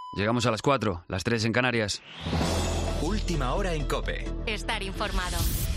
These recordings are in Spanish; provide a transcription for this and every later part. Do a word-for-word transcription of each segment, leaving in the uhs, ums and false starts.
Llegamos a las cuatro, las tres en Canarias. Última hora en COPE. Estar informado.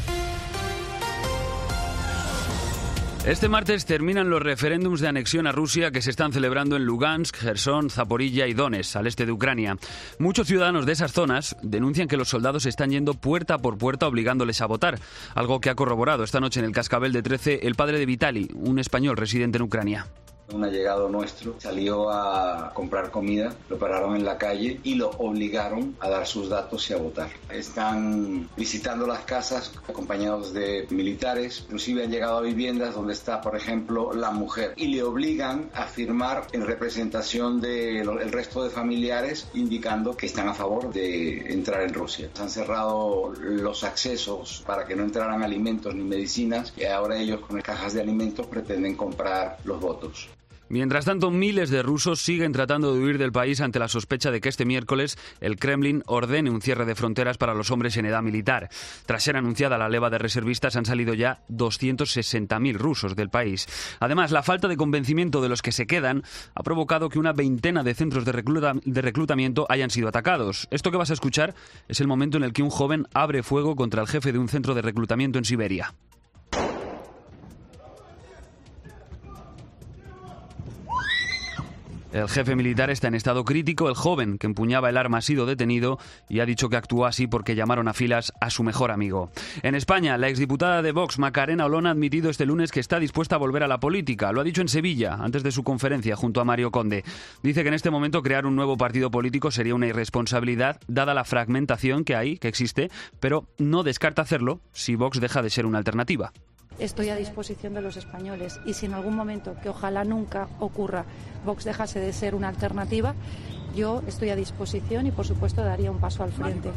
Este martes terminan los referéndums de anexión a Rusia que se están celebrando en Lugansk, Jersón, Zaporilla y Donetsk, al este de Ucrania. Muchos ciudadanos de esas zonas denuncian que los soldados están yendo puerta por puerta obligándoles a votar, algo que ha corroborado esta noche en el Cascabel de trece el padre de Vitali, un español residente en Ucrania. Un allegado nuestro salió a comprar comida, lo pararon en la calle y lo obligaron a dar sus datos y a votar. Están visitando las casas acompañados de militares, inclusive han llegado a viviendas donde está, por ejemplo, la mujer y le obligan a firmar en representación del resto de familiares indicando que están a favor de entrar en Rusia. Se han cerrado los accesos para que no entraran alimentos ni medicinas y ahora ellos con las cajas de alimentos pretenden comprar los votos. Mientras tanto, miles de rusos siguen tratando de huir del país ante la sospecha de que este miércoles el Kremlin ordene un cierre de fronteras para los hombres en edad militar. Tras ser anunciada la leva de reservistas, han salido ya doscientos sesenta mil rusos del país. Además, la falta de convencimiento de los que se quedan ha provocado que una veintena de centros de, recluta- de reclutamiento hayan sido atacados. Esto que vas a escuchar es el momento en el que un joven abre fuego contra el jefe de un centro de reclutamiento en Siberia. El jefe militar está en estado crítico. El joven que empuñaba el arma ha sido detenido y ha dicho que actuó así porque llamaron a filas a su mejor amigo. En España, la exdiputada de Vox, Macarena Olona, ha admitido este lunes que está dispuesta a volver a la política. Lo ha dicho en Sevilla, antes de su conferencia junto a Mario Conde. Dice que en este momento crear un nuevo partido político sería una irresponsabilidad, dada la fragmentación que hay, que existe, pero no descarta hacerlo si Vox deja de ser una alternativa. Estoy a disposición de los españoles y si en algún momento, que ojalá nunca ocurra, Vox dejase de ser una alternativa, yo estoy a disposición y por supuesto daría un paso al frente.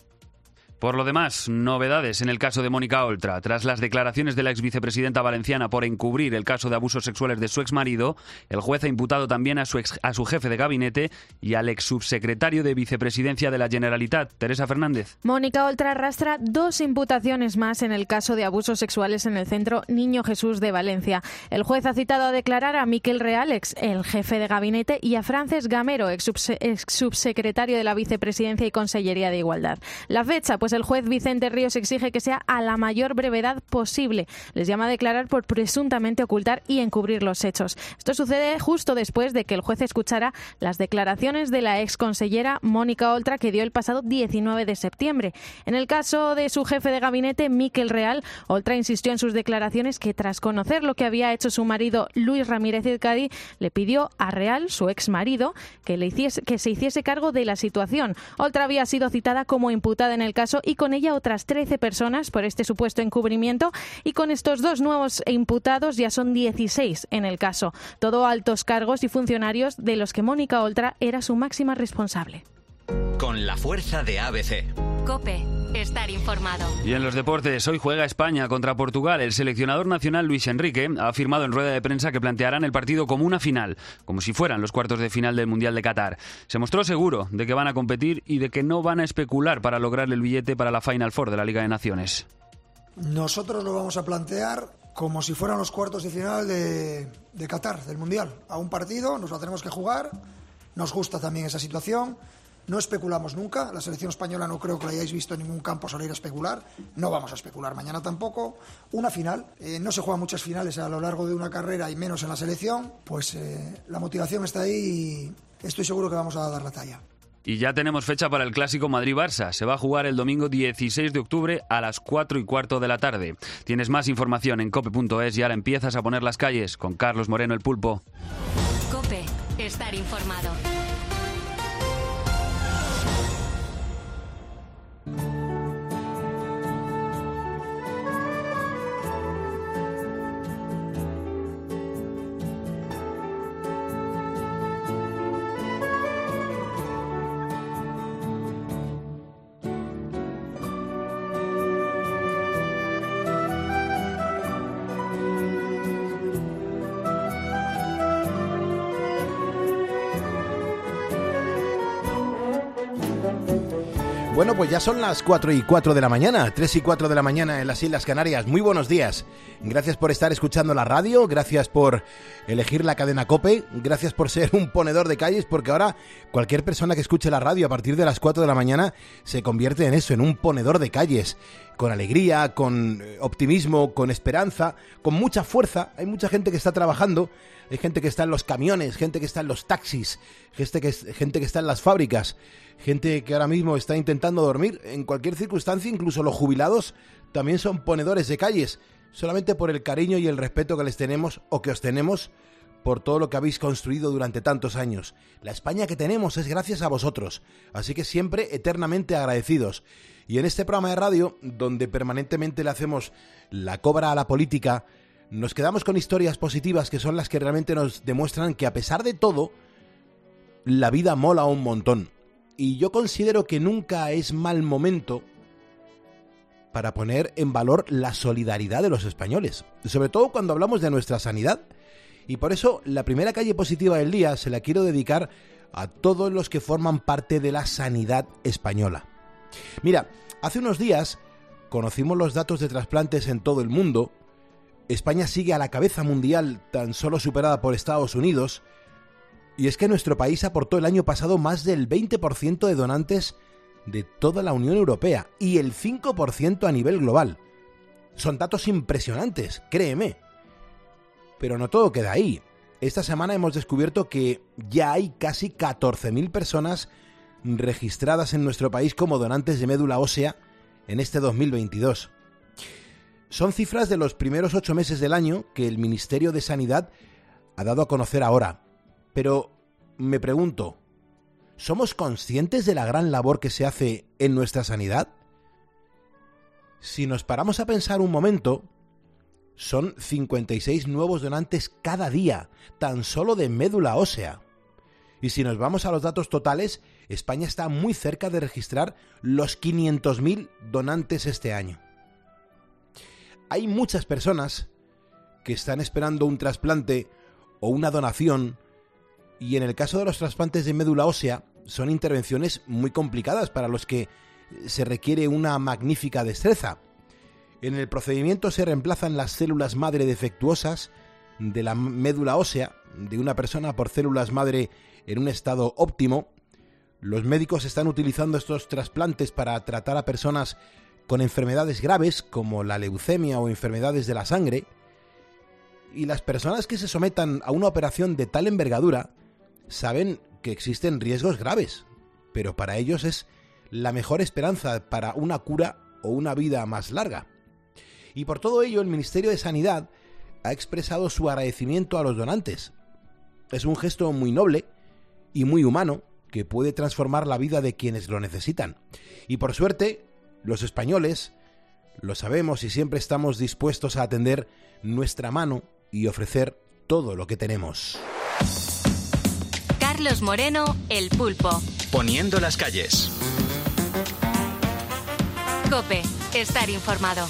Por lo demás, novedades en el caso de Mónica Oltra. Tras las declaraciones de la exvicepresidenta valenciana por encubrir el caso de abusos sexuales de su exmarido, el juez ha imputado también a su, ex, a su jefe de gabinete y al exsubsecretario de vicepresidencia de la Generalitat, Teresa Fernández. Mónica Oltra arrastra dos imputaciones más en el caso de abusos sexuales en el centro Niño Jesús de Valencia. El juez ha citado a declarar a Miquel Real, ex, el jefe de gabinete, y a Frances Gamero, exsubsecretario de la vicepresidencia y Consellería de Igualdad. La fecha, pues el juez Vicente Ríos exige que sea a la mayor brevedad posible. Les llama a declarar por presuntamente ocultar y encubrir los hechos. Esto sucede justo después de que el juez escuchara las declaraciones de la exconsellera Mónica Oltra, que dio el pasado diecinueve de septiembre. En el caso de su jefe de gabinete, Miquel Real, Oltra insistió en sus declaraciones que tras conocer lo que había hecho su marido Luis Ramírez Elcadi, le pidió a Real, su exmarido, que, le hiciese, que se hiciese cargo de la situación. Oltra había sido citada como imputada en el caso y con ella otras trece personas por este supuesto encubrimiento, y con estos dos nuevos imputados ya son dieciséis en el caso. Todo altos cargos y funcionarios de los que Mónica Oltra era su máxima responsable. Con la fuerza de A B C. COPE. Estar informado. Y en los deportes, hoy juega España contra Portugal. El seleccionador nacional Luis Enrique ha afirmado en rueda de prensa que plantearán el partido como una final, como si fueran los cuartos de final del Mundial de Qatar. Se mostró seguro de que van a competir y de que no van a especular para lograr el billete para la Final Four de la Liga de Naciones. Nosotros lo vamos a plantear como si fueran los cuartos de final de, de Qatar, del Mundial. A un partido, nos lo tenemos que jugar, nos gusta también esa situación. No especulamos nunca, la selección española no creo que la hayáis visto en ningún campo salir a especular, no vamos a especular mañana tampoco. Una final, eh, no se juegan muchas finales a lo largo de una carrera y menos en la selección, pues eh, la motivación está ahí y estoy seguro que vamos a dar la talla. Y ya tenemos fecha para el clásico Madrid-Barça. Se va a jugar el domingo dieciséis de octubre a las cuatro y cuarto de la tarde. Tienes más información en cope punto es y ahora empiezas a poner las calles con Carlos Moreno el Pulpo. COPE. Estar informado. Bueno, pues ya son las cuatro y cuatro de la mañana, tres y cuatro de la mañana en las Islas Canarias. Muy buenos días. Gracias por estar escuchando la radio, gracias por elegir la cadena COPE, gracias por ser un ponedor de calles, porque ahora cualquier persona que escuche la radio a partir de las cuatro de la mañana se convierte en eso, en un ponedor de calles, con alegría, con optimismo, con esperanza, con mucha fuerza. Hay mucha gente que está trabajando, hay gente que está en los camiones, gente que está en los taxis, gente que, gente que está en las fábricas, gente que ahora mismo está intentando dormir. En cualquier circunstancia, incluso los jubilados también son ponedores de calles, solamente por el cariño y el respeto que les tenemos o que os tenemos por todo lo que habéis construido durante tantos años. La España que tenemos es gracias a vosotros, así que siempre eternamente agradecidos. Y en este programa de radio, donde permanentemente le hacemos la cobra a la política, nos quedamos con historias positivas que son las que realmente nos demuestran que a pesar de todo, la vida mola un montón. Y yo considero que nunca es mal momento para poner en valor la solidaridad de los españoles, sobre todo cuando hablamos de nuestra sanidad. Y por eso la primera calle positiva del día se la quiero dedicar a todos los que forman parte de la sanidad española. Mira, hace unos días conocimos los datos de trasplantes en todo el mundo. España sigue a la cabeza mundial, tan solo superada por Estados Unidos. Y es que nuestro país aportó el año pasado más del veinte por ciento de donantes de toda la Unión Europea y el cinco por ciento a nivel global. Son datos impresionantes, créeme. Pero no todo queda ahí. Esta semana hemos descubierto que ya hay casi catorce mil personas registradas en nuestro país como donantes de médula ósea en este dos mil veintidós. Son cifras de los primeros ocho meses del año que el Ministerio de Sanidad ha dado a conocer ahora. Pero me pregunto, ¿somos conscientes de la gran labor que se hace en nuestra sanidad? Si nos paramos a pensar un momento, son cincuenta y seis nuevos donantes cada día, tan solo de médula ósea. Y si nos vamos a los datos totales, España está muy cerca de registrar los quinientos mil donantes este año. Hay muchas personas que están esperando un trasplante o una donación. Y en el caso de los trasplantes de médula ósea, son intervenciones muy complicadas para los que se requiere una magnífica destreza. En el procedimiento se reemplazan las células madre defectuosas de la médula ósea de una persona por células madre en un estado óptimo. Los médicos están utilizando estos trasplantes para tratar a personas con enfermedades graves como la leucemia o enfermedades de la sangre. Y las personas que se sometan a una operación de tal envergadura saben que existen riesgos graves, pero para ellos es la mejor esperanza para una cura o una vida más larga. Y por todo ello, el Ministerio de Sanidad ha expresado su agradecimiento a los donantes. Es un gesto muy noble y muy humano que puede transformar la vida de quienes lo necesitan. Y por suerte, los españoles lo sabemos y siempre estamos dispuestos a atender nuestra mano y ofrecer todo lo que tenemos. Carlos Moreno, El Pulpo. Poniendo las calles. COPE, estar informado.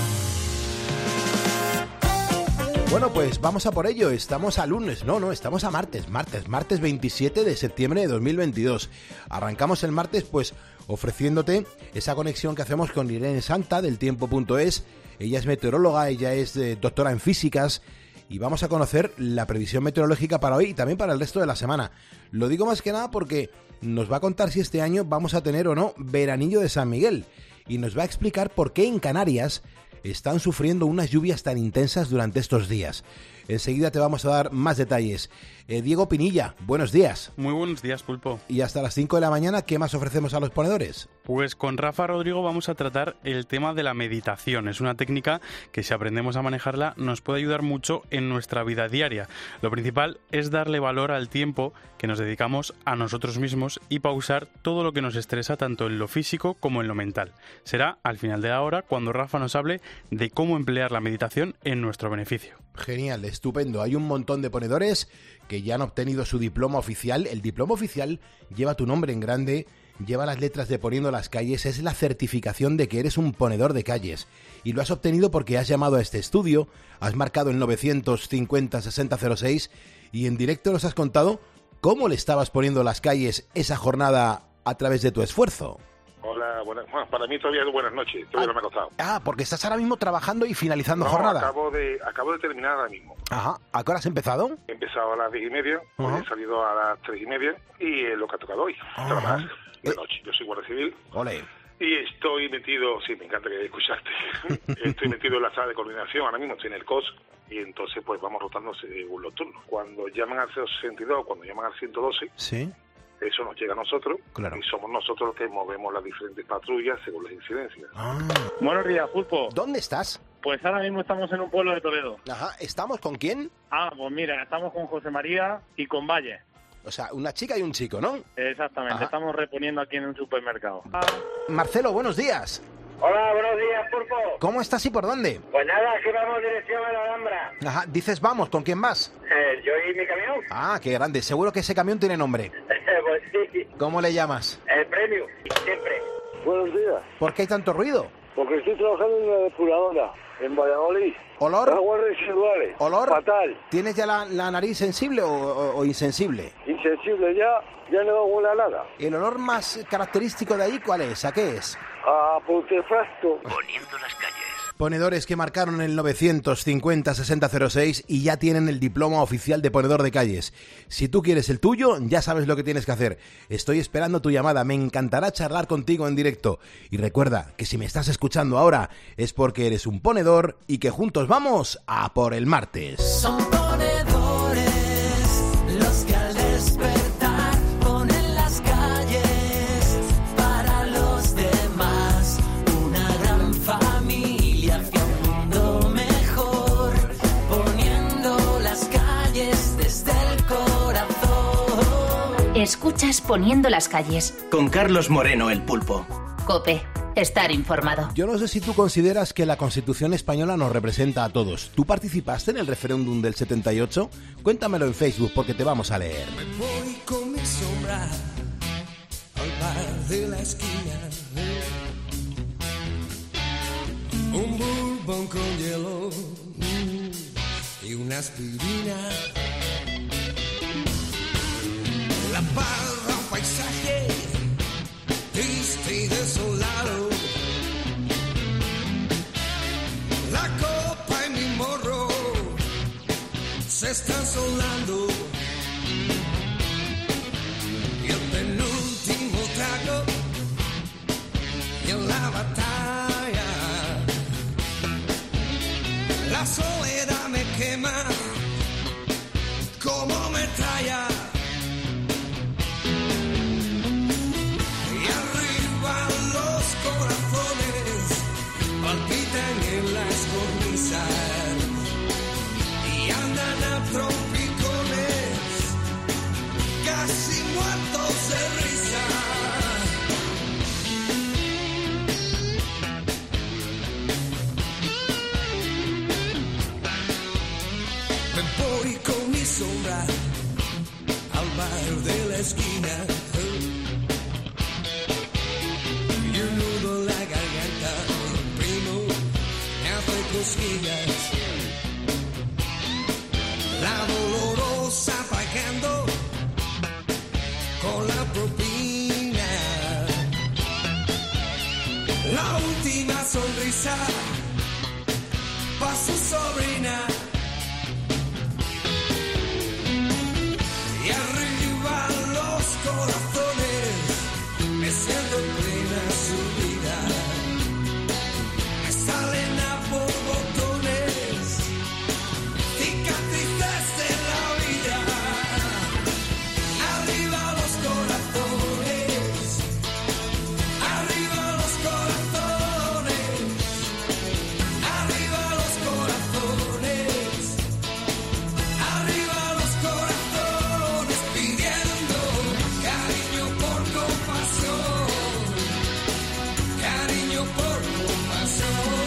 Bueno, pues vamos a por ello. Estamos a lunes, no, no, estamos a martes, martes, martes veintisiete de septiembre de dos mil veintidós. Arrancamos el martes pues ofreciéndote esa conexión que hacemos con Irene Santa del tiempo punto es. Ella es meteoróloga, ella es eh, doctora en físicas y vamos a conocer la previsión meteorológica para hoy y también para el resto de la semana. Lo digo más que nada porque nos va a contar si este año vamos a tener o no veranillo de San Miguel y nos va a explicar por qué en Canarias están sufriendo unas lluvias tan intensas durante estos días. Enseguida te vamos a dar más detalles. Eh, Diego Pinilla, buenos días. Muy buenos días, Pulpo. Y hasta las cinco de la mañana, ¿qué más ofrecemos a los ponedores? Pues con Rafa Rodrigo vamos a tratar el tema de la meditación. Es una técnica que si aprendemos a manejarla nos puede ayudar mucho en nuestra vida diaria. Lo principal es darle valor al tiempo que nos dedicamos a nosotros mismos y pausar todo lo que nos estresa tanto en lo físico como en lo mental. Será al final de la hora cuando Rafa nos hable de cómo emplear la meditación en nuestro beneficio. Genial, estupendo. Hay un montón de ponedores que ya han obtenido su diploma oficial. El diploma oficial lleva tu nombre en grande, lleva las letras de Poniendo las Calles, es la certificación de que eres un ponedor de calles. Y lo has obtenido porque has llamado a este estudio, has marcado el novecientos cincuenta sesenta cero seis y en directo nos has contado cómo le estabas poniendo las calles esa jornada a través de tu esfuerzo. Hola buenas, bueno, para mí todavía es buenas noches, todavía ah, no me ha costado. Ah, porque estás ahora mismo trabajando y finalizando no, jornada. acabo de acabo de terminar ahora mismo. Ajá, ¿a qué hora has empezado? He empezado a las diez y media, uh-huh. He salido a las tres y media y es lo que ha tocado hoy, uh-huh. Trabajar de noche. Yo soy guardia civil. Ole. Y estoy metido, sí, me encanta que escuchaste, estoy metido en la sala de coordinación, ahora mismo estoy en el C O S, y entonces pues vamos rotando según los turnos. Cuando llaman al cero sesenta y dos, cuando llaman al ciento doce, ¿sí? Eso nos llega a nosotros, claro. Y somos nosotros los que movemos las diferentes patrullas según las incidencias. Ah. Buenos días, Pulpo. ¿Dónde estás? Pues ahora mismo estamos en un pueblo de Toledo. Ajá, ¿estamos con quién? Ah, pues mira, estamos con José María y con Valle. O sea, una chica y un chico, ¿no? Exactamente, Ajá. Estamos reponiendo aquí en un supermercado. Ah. Marcelo, buenos días. Hola, buenos días, Pulpo. ¿Cómo estás y por dónde? Pues nada, aquí vamos dirección a la Alhambra. Ajá, dices vamos, ¿con quién vas? Eh, yo y mi camión. Ah, qué grande, seguro que ese camión tiene nombre. Pues sí. ¿Cómo le llamas? El Premio, siempre. Buenos días. ¿Por qué hay tanto ruido? Porque estoy trabajando en una depuradora, en Valladolid. ¿Olor? Aguas residuales. ¿Olor? Fatal. ¿Tienes ya la, la nariz sensible o, o, o insensible? Insensible ya, ya no huele a nada. ¿El olor más característico de ahí cuál es? ¿A qué es? A putefacto. Poniendo las calles. Ponedores que marcaron el novecientos cincuenta sesenta cero seis y ya tienen el diploma oficial de ponedor de calles. Si tú quieres el tuyo, ya sabes lo que tienes que hacer. Estoy esperando tu llamada, me encantará charlar contigo en directo. Y recuerda que si me estás escuchando ahora es porque eres un ponedor y que juntos vamos a por el martes. Son ponedores los que al despertar ponen las calles para los demás. Una gran familia. Escuchas Poniendo las calles. Con Carlos Moreno, el Pulpo. COPE. Estar informado. Yo no sé si tú consideras que la Constitución española nos representa a todos. ¿Tú participaste en el referéndum del setenta y ocho? Cuéntamelo en Facebook porque te vamos a leer. Me voy con mi sombra al bar de la esquina. Un bourbon con hielo y una aspirina. La barra, un paisaje triste y desolado. La copa y mi morro se están solando. Y el penúltimo trago y en la batalla. La soledad me quema como metralla. Palpitan en las cornisas y andan a trompicones, casi muertos de risa. Me voy con mi sombra al bar de la esquina. Y un nudo en la garganta. Cosquillas, la dolorosa pagando con la propina, la última sonrisa pa' su sobrina. Y arriba los corazones, me siento en plena subida. Me salen a por botones, cicatrices de la vida. Arriba los corazones, arriba los corazones, arriba los corazones, arriba los corazones, pidiendo cariño por compasión, cariño por compasión.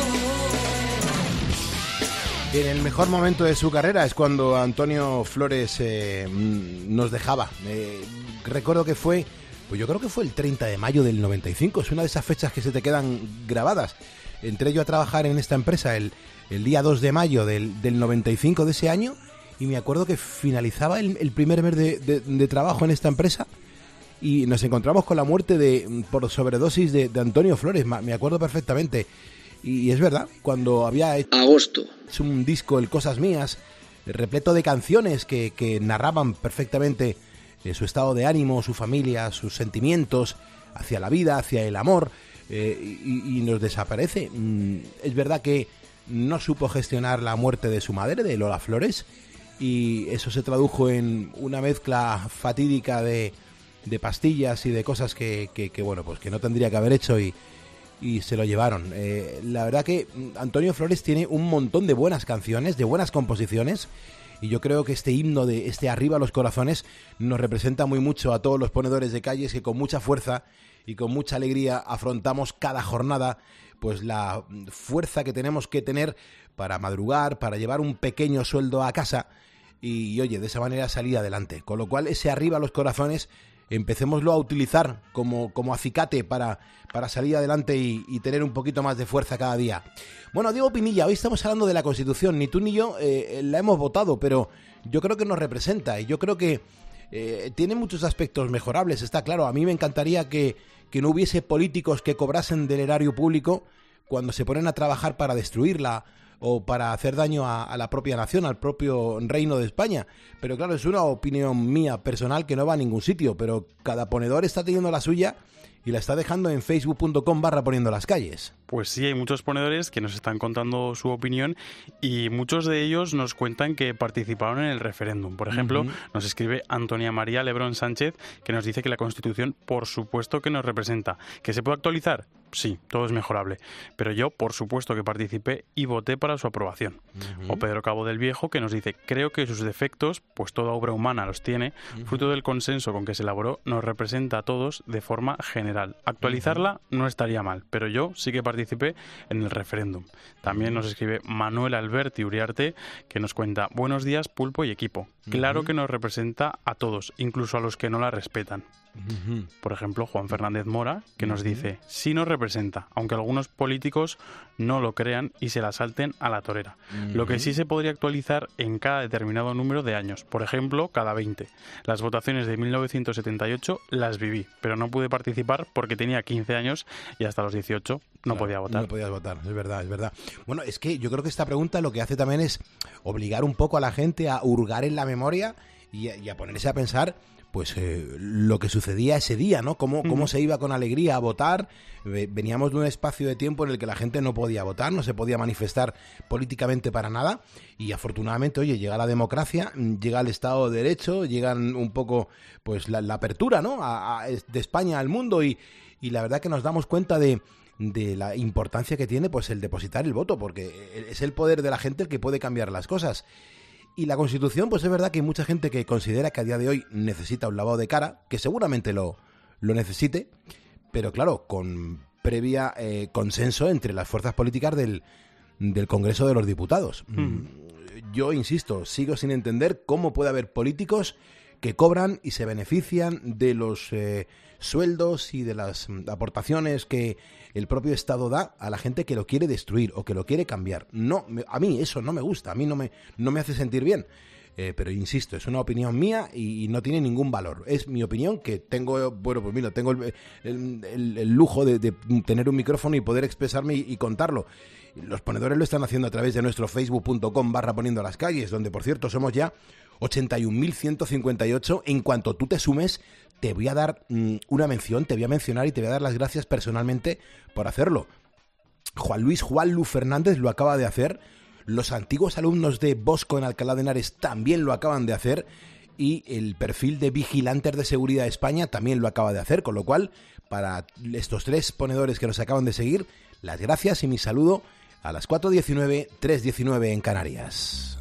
En el mejor momento de su carrera es cuando Antonio Flores eh, nos dejaba. Eh, recuerdo que fue, pues yo creo que fue el treinta de mayo del noventa y cinco. Es una de esas fechas que se te quedan grabadas. Entré yo a trabajar en esta empresa el, el día dos de mayo del, del noventa y cinco de ese año y me acuerdo que finalizaba el, el primer mes de, de, de trabajo en esta empresa y nos encontramos con la muerte de por sobredosis de, de Antonio Flores, me acuerdo perfectamente. Y es verdad, cuando había hecho Agosto. un disco, El Cosas Mías, repleto de canciones que, que narraban perfectamente eh, su estado de ánimo, su familia, sus sentimientos hacia la vida, hacia el amor, eh, y, y nos desaparece. Mm, es verdad que no supo gestionar la muerte de su madre, de Lola Flores, y eso se tradujo en una mezcla fatídica de, de pastillas y de cosas que, que, que, bueno, pues que no tendría que haber hecho y, y se lo llevaron. Eh, la verdad que Antonio Flores tiene un montón de buenas canciones, de buenas composiciones, y yo creo que este himno de este Arriba los Corazones nos representa muy mucho a todos los ponedores de calles que con mucha fuerza y con mucha alegría afrontamos cada jornada, pues la fuerza que tenemos que tener para madrugar, para llevar un pequeño sueldo a casa y, y oye, de esa manera salir adelante. Con lo cual ese Arriba los Corazones empecémoslo a utilizar como, como acicate para, para salir adelante y, y tener un poquito más de fuerza cada día. Bueno, Diego Pinilla, hoy estamos hablando de la Constitución. Ni tú ni yo eh, la hemos votado, pero yo creo que nos representa y yo creo que eh, tiene muchos aspectos mejorables, está claro. A mí me encantaría que, que no hubiese políticos que cobrasen del erario público cuando se ponen a trabajar para destruirla o para hacer daño a, a la propia nación, al propio reino de España. Pero claro, es una opinión mía personal que no va a ningún sitio, pero cada ponedor está teniendo la suya y la está dejando en facebook punto com barra poniendo las calles. Pues sí, hay muchos ponedores que nos están contando su opinión y muchos de ellos nos cuentan que participaron en el referéndum. Por ejemplo, uh-huh. nos escribe Antonia María Lebrón Sánchez, que nos dice que la Constitución, por supuesto que nos representa. ¿Que se puede actualizar? Sí, todo es mejorable. Pero yo, por supuesto que participé y voté para su aprobación. Uh-huh. O Pedro Cabo del Viejo, que nos dice, creo que sus defectos, pues toda obra humana los tiene, uh-huh. fruto del consenso con que se elaboró, nos representa a todos de forma general. Actualizarla uh-huh. no estaría mal, pero yo sí que participé en el referéndum. También nos escribe Manuel Alberti Uriarte, que nos cuenta, buenos días, Pulpo y equipo. Claro uh-huh. que nos representa a todos, incluso a los que no la respetan. Uh-huh. Por ejemplo, Juan Fernández Mora, que nos dice, sí nos representa, aunque algunos políticos no lo crean y se la salten a la torera. Uh-huh. Lo que sí se podría actualizar en cada determinado número de años, por ejemplo, cada veinte. Las votaciones de mil novecientos setenta y ocho las viví, pero no pude participar porque tenía quince años y hasta los dieciocho no claro, podía votar. No podías votar, es verdad, es verdad. Bueno, es que yo creo que esta pregunta lo que hace también es obligar un poco a la gente a hurgar en la memoria y a, y a ponerse a pensar pues eh, lo que sucedía ese día, ¿no? Cómo, uh-huh. cómo se iba con alegría a votar. Veníamos de un espacio de tiempo en el que la gente no podía votar, no se podía manifestar políticamente para nada y afortunadamente, oye, llega la democracia, llega el Estado de Derecho, llegan un poco pues la, la apertura, ¿no? A, a, de España al mundo y, y la verdad que nos damos cuenta de de la importancia que tiene pues el depositar el voto, porque es el poder de la gente el que puede cambiar las cosas. Y la Constitución, pues es verdad que hay mucha gente que considera que a día de hoy necesita un lavado de cara, que seguramente lo, lo necesite, pero claro, con previa eh, consenso entre las fuerzas políticas del, del Congreso de los Diputados. Mm. Yo, insisto, sigo sin entender cómo puede haber políticos que cobran y se benefician de los eh, sueldos y de las aportaciones que el propio Estado da a la gente que lo quiere destruir o que lo quiere cambiar. No, a mí eso no me gusta, a mí no me, no me hace sentir bien. Eh, pero insisto, es una opinión mía y, y no tiene ningún valor. Es mi opinión que tengo, bueno, pues mira, tengo el, el, el, el lujo de, de tener un micrófono y poder expresarme y, y contarlo. Los ponedores lo están haciendo a través de nuestro facebook punto com barra poniendo las calles, donde por cierto somos ya ochenta y un mil ciento cincuenta y ocho. En cuanto tú te sumes, te voy a dar mmm, una mención, te voy a mencionar y te voy a dar las gracias personalmente por hacerlo. Juan Luis Juanlu Fernández lo acaba de hacer, los antiguos alumnos de Bosco en Alcalá de Henares también lo acaban de hacer y el perfil de Vigilantes de Seguridad de España también lo acaba de hacer, con lo cual, para estos tres ponedores que nos acaban de seguir, las gracias y mi saludo a las cuatro diecinueve, tres diecinueve en Canarias.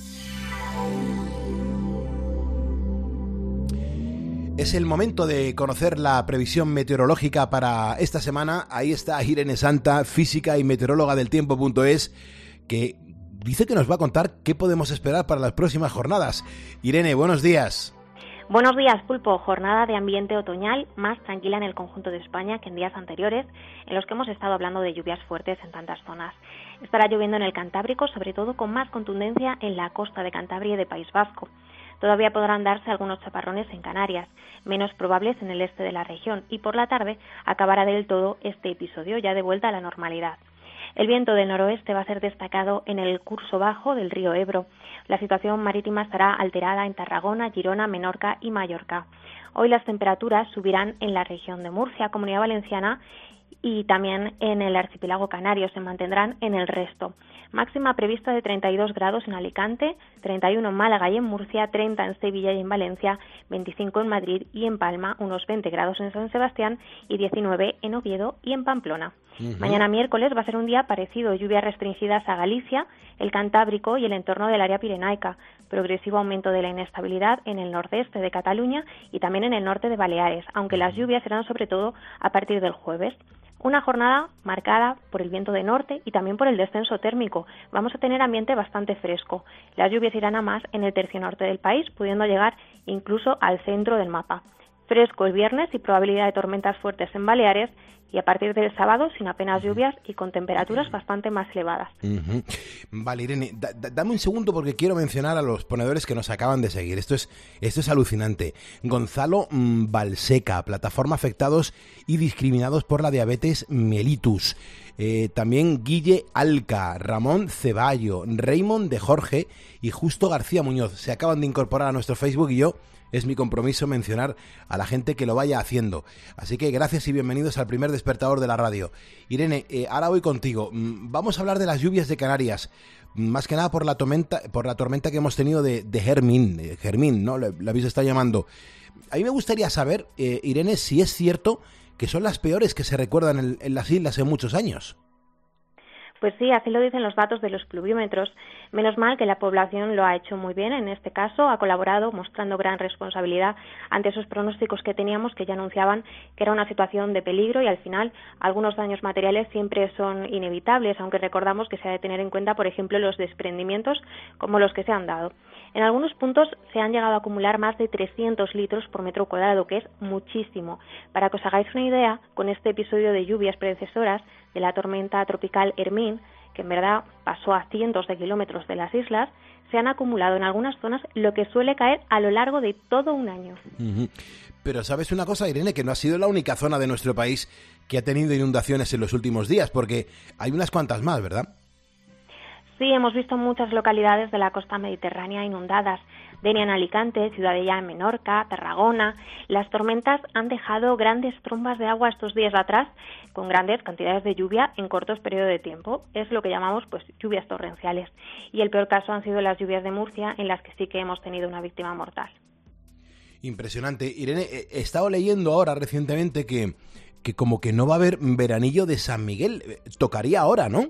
Es el momento de conocer la previsión meteorológica para esta semana. Ahí está Irene Santa, física y meteoróloga del tiempo punto es, que dice que nos va a contar qué podemos esperar para las próximas jornadas. Irene, buenos días. Buenos días, Pulpo. Jornada de ambiente otoñal más tranquila en el conjunto de España que en días anteriores, en los que hemos estado hablando de lluvias fuertes en tantas zonas. Estará lloviendo en el Cantábrico, sobre todo con más contundencia en la costa de Cantabria y de País Vasco. todavía podrán darse algunos chaparrones en Canarias, menos probables en el este de la región, y por la tarde acabará del todo este episodio, ya de vuelta a la normalidad. El viento del noroeste va a ser destacado en el curso bajo del río Ebro. La situación marítima estará alterada en Tarragona, Girona, Menorca y Mallorca. Hoy las temperaturas subirán en la región de Murcia, Comunidad Valenciana, y también en el archipiélago canario, se mantendrán en el resto. Máxima prevista de treinta y dos grados en Alicante, treinta y uno en Málaga y en Murcia, treinta en Sevilla y en Valencia, veinticinco en Madrid y en Palma, unos veinte grados en San Sebastián y diecinueve en Oviedo y en Pamplona. Uh-huh. Mañana miércoles va a ser un día parecido, lluvias restringidas a Galicia, el Cantábrico y el entorno del área pirenaica, progresivo aumento de la inestabilidad en el nordeste de Cataluña y también en el norte de Baleares, aunque las lluvias serán sobre todo a partir del jueves. Una jornada marcada por el viento de norte y también por el descenso térmico. Vamos a tener ambiente bastante fresco. Las lluvias irán a más en el tercio norte del país, pudiendo llegar incluso al centro del mapa. Fresco el viernes y probabilidad de tormentas fuertes en Baleares, y a partir del sábado sin apenas lluvias y con temperaturas bastante más elevadas. Uh-huh. Vale, Irene, da, da, dame un segundo porque quiero mencionar a los ponedores que nos acaban de seguir. Esto es, esto es alucinante. Gonzalo mmm, Balseca, plataforma afectados y discriminados por la diabetes mellitus. Eh, también Guille Alca, Ramón Ceballo, Raymond de Jorge y Justo García Muñoz. Se acaban de incorporar a nuestro Facebook y yo es mi compromiso mencionar a la gente que lo vaya haciendo. Así que gracias y bienvenidos al primer despertador de la radio. Irene, eh, ahora voy contigo. Vamos a hablar de las lluvias de Canarias. Más que nada por la tormenta, por la tormenta que hemos tenido de, de Hermín, de Hermín, ¿no? La habéis estado llamando. A mí me gustaría saber, eh, Irene, si es cierto que son las peores que se recuerdan en, en las islas en muchos años. Pues sí, así lo dicen los datos de los pluviómetros. Menos mal que la población lo ha hecho muy bien en este caso, ha colaborado mostrando gran responsabilidad ante esos pronósticos que teníamos que ya anunciaban que era una situación de peligro y al final algunos daños materiales siempre son inevitables, aunque recordamos que se ha de tener en cuenta, por ejemplo, los desprendimientos como los que se han dado. En algunos puntos se han llegado a acumular más de trescientos litros por metro cuadrado, que es muchísimo. Para que os hagáis una idea, con este episodio de lluvias predecesoras de la tormenta tropical Hermín, que en verdad pasó a cientos de kilómetros de las islas, se han acumulado en algunas zonas lo que suele caer a lo largo de todo un año. Uh-huh. Pero ¿sabes una cosa, Irene? Que no ha sido la única zona de nuestro país que ha tenido inundaciones en los últimos días, porque hay unas cuantas más, ¿verdad? Sí, hemos visto muchas localidades de la costa mediterránea inundadas. Denia en Alicante, Ciudadella en Menorca, Tarragona. Las tormentas han dejado grandes trombas de agua estos días atrás, con grandes cantidades de lluvia en cortos periodos de tiempo. Es lo que llamamos pues lluvias torrenciales. Y el peor caso han sido las lluvias de Murcia, en las que sí que hemos tenido una víctima mortal. Impresionante. Irene, he estado leyendo ahora recientemente que, que como que no va a haber veranillo de San Miguel. Tocaría ahora, ¿no?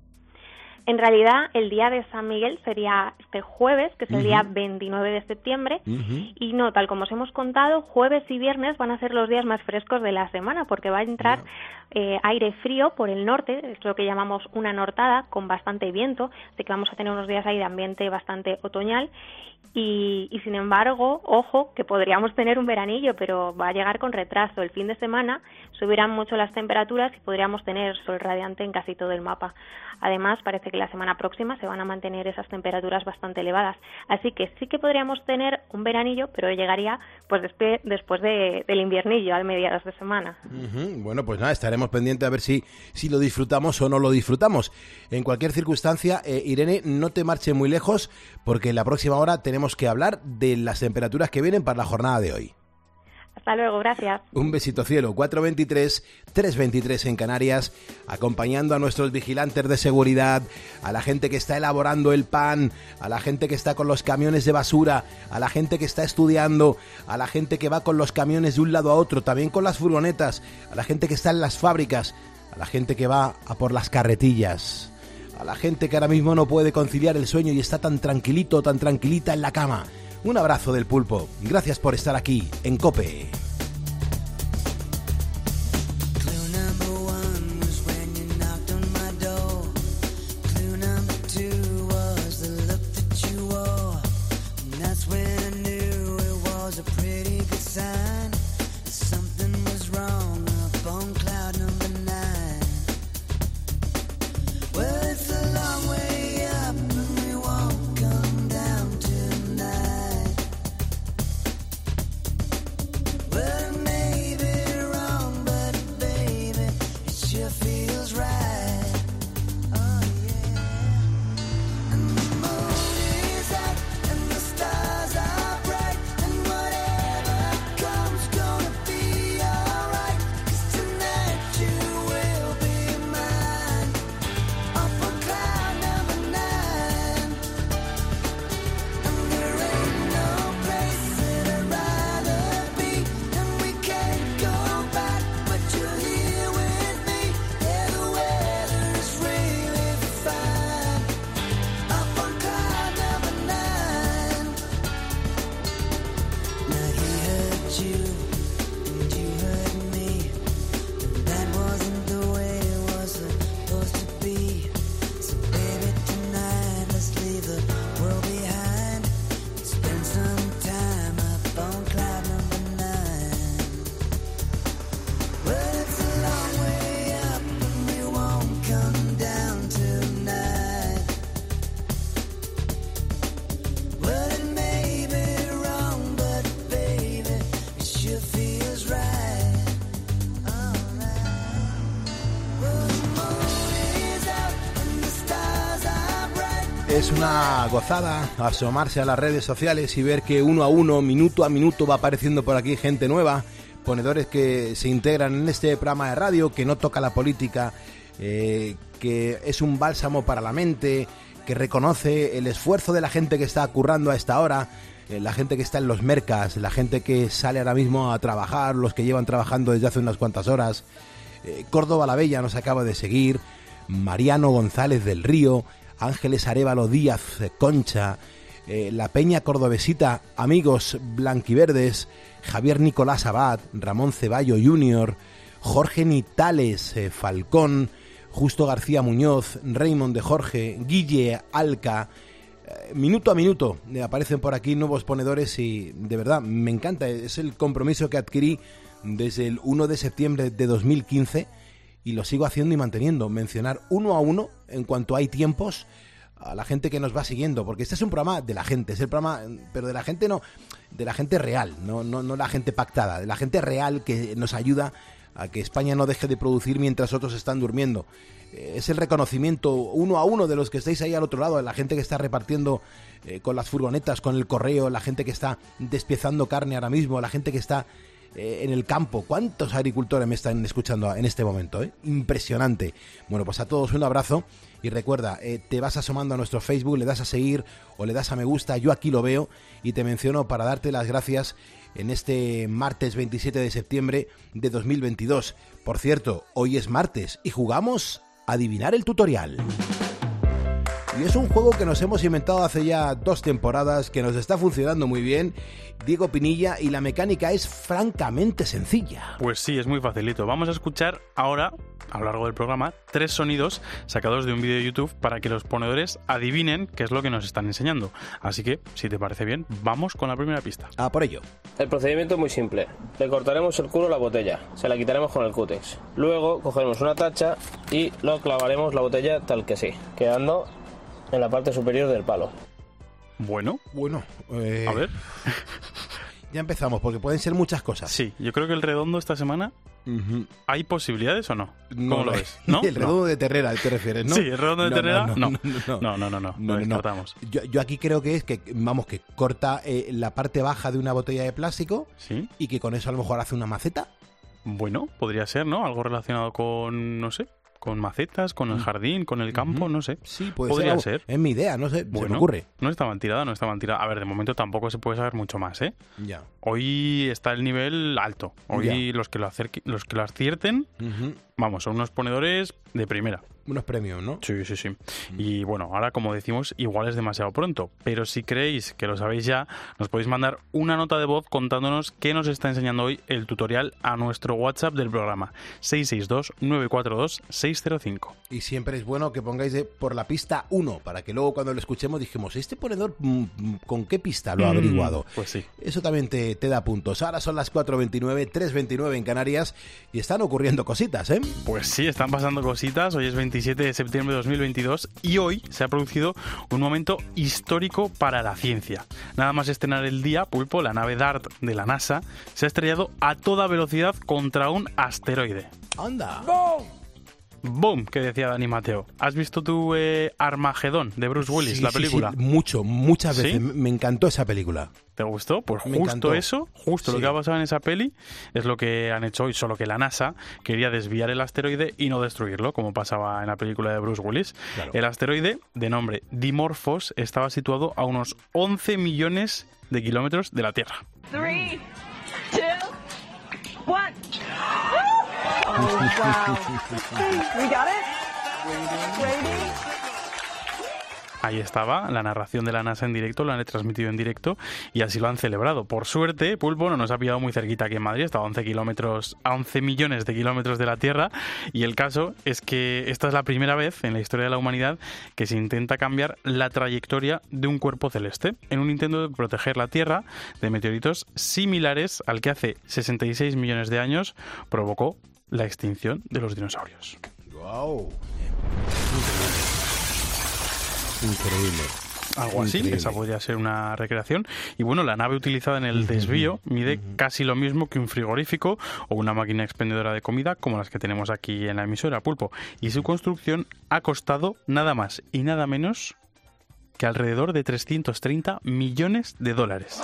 En realidad, el día de San Miguel sería este jueves, que es el uh-huh. día veintinueve de septiembre, uh-huh. y no, tal como os hemos contado, jueves y viernes van a ser los días más frescos de la semana, porque va a entrar eh, aire frío por el norte, es lo que llamamos una nortada, con bastante viento, así que vamos a tener unos días ahí de ambiente bastante otoñal, y, y sin embargo, ojo, que podríamos tener un veranillo, pero va a llegar con retraso. El fin de semana subirán mucho las temperaturas y podríamos tener sol radiante en casi todo el mapa. Además, parece que la semana próxima se van a mantener esas temperaturas bastante elevadas. Así que sí que podríamos tener un veranillo, pero llegaría pues después, después de, del inviernillo, a mediados de semana. Uh-huh. Bueno, pues nada, estaremos pendientes a ver si, si lo disfrutamos o no lo disfrutamos. En cualquier circunstancia, eh, Irene, no te marches muy lejos, porque en la próxima hora tenemos que hablar de las temperaturas que vienen para la jornada de hoy. Hasta luego, gracias. Un besito cielo, cuatro veintitrés, tres veintitrés en Canarias, acompañando a nuestros vigilantes de seguridad, a la gente que está elaborando el pan, a la gente que está con los camiones de basura, a la gente que está estudiando, a la gente que va con los camiones de un lado a otro, también con las furgonetas, a la gente que está en las fábricas, a la gente que va a por las carretillas, a la gente que ahora mismo no puede conciliar el sueño y está tan tranquilito, tan tranquilita en la cama. Un abrazo del pulpo. Gracias por estar aquí en COPE. Es una gozada asomarse a las redes sociales y ver que uno a uno, minuto a minuto, va apareciendo por aquí gente nueva, ponedores que se integran en este programa de radio, que no toca la política, eh, que es un bálsamo para la mente, que reconoce el esfuerzo de la gente que está currando a esta hora, eh, la gente que está en los mercas, la gente que sale ahora mismo a trabajar, los que llevan trabajando desde hace unas cuantas horas. Eh, Córdoba la Bella nos acaba de seguir, Mariano González del Río, Ángeles Arévalo Díaz Concha, eh, la Peña Cordobesita, amigos blanquiverdes, Javier Nicolás Abad, Ramón Ceballo junior, Jorge Nitales eh, Falcón, Justo García Muñoz, Raymond de Jorge, Guille Alca. Eh, minuto a minuto eh, aparecen por aquí nuevos ponedores y de verdad me encanta, es el compromiso que adquirí desde el uno de septiembre de dos mil quince y lo sigo haciendo y manteniendo, mencionar uno a uno en cuanto hay tiempos a la gente que nos va siguiendo, porque este es un programa de la gente, es el programa, pero de la gente no, de la gente real, no, no, no la gente pactada, de la gente real que nos ayuda a que España no deje de producir mientras otros están durmiendo. Eh, es el reconocimiento uno a uno de los que estáis ahí al otro lado, de la gente que está repartiendo eh, con las furgonetas, con el correo, la gente que está despiezando carne ahora mismo, la gente que está Eh, en el campo. ¿Cuántos agricultores me están escuchando en este momento? ¿eh? Impresionante. Bueno, pues a todos un abrazo y recuerda, eh, te vas asomando a nuestro Facebook, le das a seguir o le das a me gusta, yo aquí lo veo y te menciono para darte las gracias en este martes veintisiete de septiembre de dos mil veintidós. Por cierto, hoy es martes y jugamos a adivinar el tutorial. Y es un juego que nos hemos inventado hace ya dos temporadas, que nos está funcionando muy bien, Diego Pinilla, y la mecánica es francamente sencilla. Pues sí, es muy facilito. Vamos a escuchar ahora, a lo largo del programa, tres sonidos sacados de un vídeo de YouTube para que los ponedores adivinen qué es lo que nos están enseñando. Así que, si te parece bien, vamos con la primera pista. Ah, por ello. El procedimiento es muy simple. Le cortaremos el culo a la botella, se la quitaremos con el cútex. Luego cogeremos una tacha y lo clavaremos la botella tal que sí, quedando en la parte superior del palo. Bueno. Bueno. Eh, a ver. Ya empezamos, porque pueden ser muchas cosas. Sí, yo creo que el redondo esta semana... Uh-huh. ¿Hay posibilidades o no? ¿Cómo no, lo ves? ¿No? El redondo no. de Terrera, ¿te refieres, no? Sí, el redondo de no, Terrera, no. No, no, no, no, no, no, no, no, lo descartamos. No. Yo, yo aquí creo que es que, vamos, que corta eh, la parte baja de una botella de plástico. Sí. Y que con eso a lo mejor hace una maceta. Bueno, podría ser, ¿no? Algo relacionado con, no sé, con macetas, con el jardín, con el campo, uh-huh. no sé. Sí, puede podría ser. ser. Es mi idea, no sé, bueno, se me ocurre. No estaban tirada, no estaban tirada. A ver, de momento tampoco se puede saber mucho más, ¿eh? Ya. Hoy está el nivel alto. Hoy ya. los que lo acerquen, los que lo acierten, uh-huh. vamos, son unos ponedores de primera. Unos premios, ¿no? Sí, sí, sí. Mm. Y bueno, ahora como decimos, igual es demasiado pronto, pero si creéis que lo sabéis ya, nos podéis mandar una nota de voz contándonos qué nos está enseñando hoy el tutorial a nuestro WhatsApp del programa seis seis dos, nueve cuatro dos, seis cero cinco. Y siempre es bueno que pongáis de, por la pista uno, para que luego cuando lo escuchemos dijimos, ¿este ponedor con qué pista lo ha averiguado? Mm, pues sí. Eso también te, te da puntos. Ahora son las cuatro veintinueve, tres veintinueve en Canarias y están ocurriendo cositas, ¿eh? Pues sí, están pasando cositas. Hoy es veintisiete de septiembre de dos mil veintidós y hoy se ha producido un momento histórico para la ciencia. Nada más estrenar el día, Pulpo, la nave DART de la NASA se ha estrellado a toda velocidad contra un asteroide. ¡Anda! ¡Boom! ¡Boom! Que decía Dani Mateo. ¿Has visto tú eh, Armagedón de Bruce Willis, sí, la sí, película? Sí, mucho, muchas veces. ¿Sí? Me encantó esa película. ¿Te gustó? Pues Me justo encantó. eso, justo sí. lo que ha pasado en esa peli es lo que han hecho hoy, solo que la NASA quería desviar el asteroide y no destruirlo, como pasaba en la película de Bruce Willis. Claro. El asteroide, de nombre Dimorphos, estaba situado a unos once millones de kilómetros de la Tierra. Three, two, one. Oh, wow. We got it. Ready? Ahí estaba, la narración de la NASA en directo, lo han transmitido en directo y así lo han celebrado. Por suerte, Pulpo no nos ha pillado muy cerquita aquí en Madrid, está a once kilómetros, a once millones de kilómetros de la Tierra, y el caso es que esta es la primera vez en la historia de la humanidad que se intenta cambiar la trayectoria de un cuerpo celeste, en un intento de proteger la Tierra de meteoritos similares al que hace sesenta y seis millones de años provocó la extinción de los dinosaurios. ¡Wow! Increíble. Algo así, Increíble. Esa podría ser una recreación. Y bueno, la nave utilizada en el desvío mide uh-huh. casi lo mismo que un frigorífico o una máquina expendedora de comida como las que tenemos aquí en la emisora, Pulpo. Y su construcción ha costado nada más y nada menos que alrededor de trescientos treinta millones de dólares.